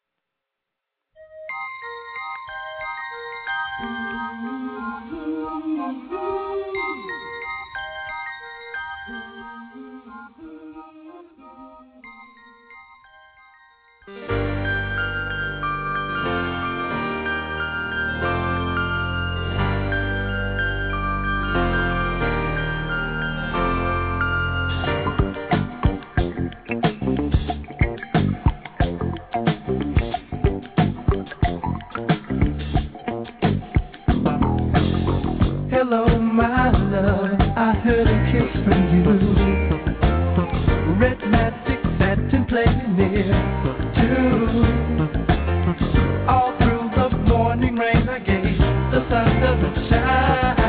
Hello, my love, I heard a kiss from you. Red magic satin playing near too. All through the morning rain I gave the sun doesn't shine.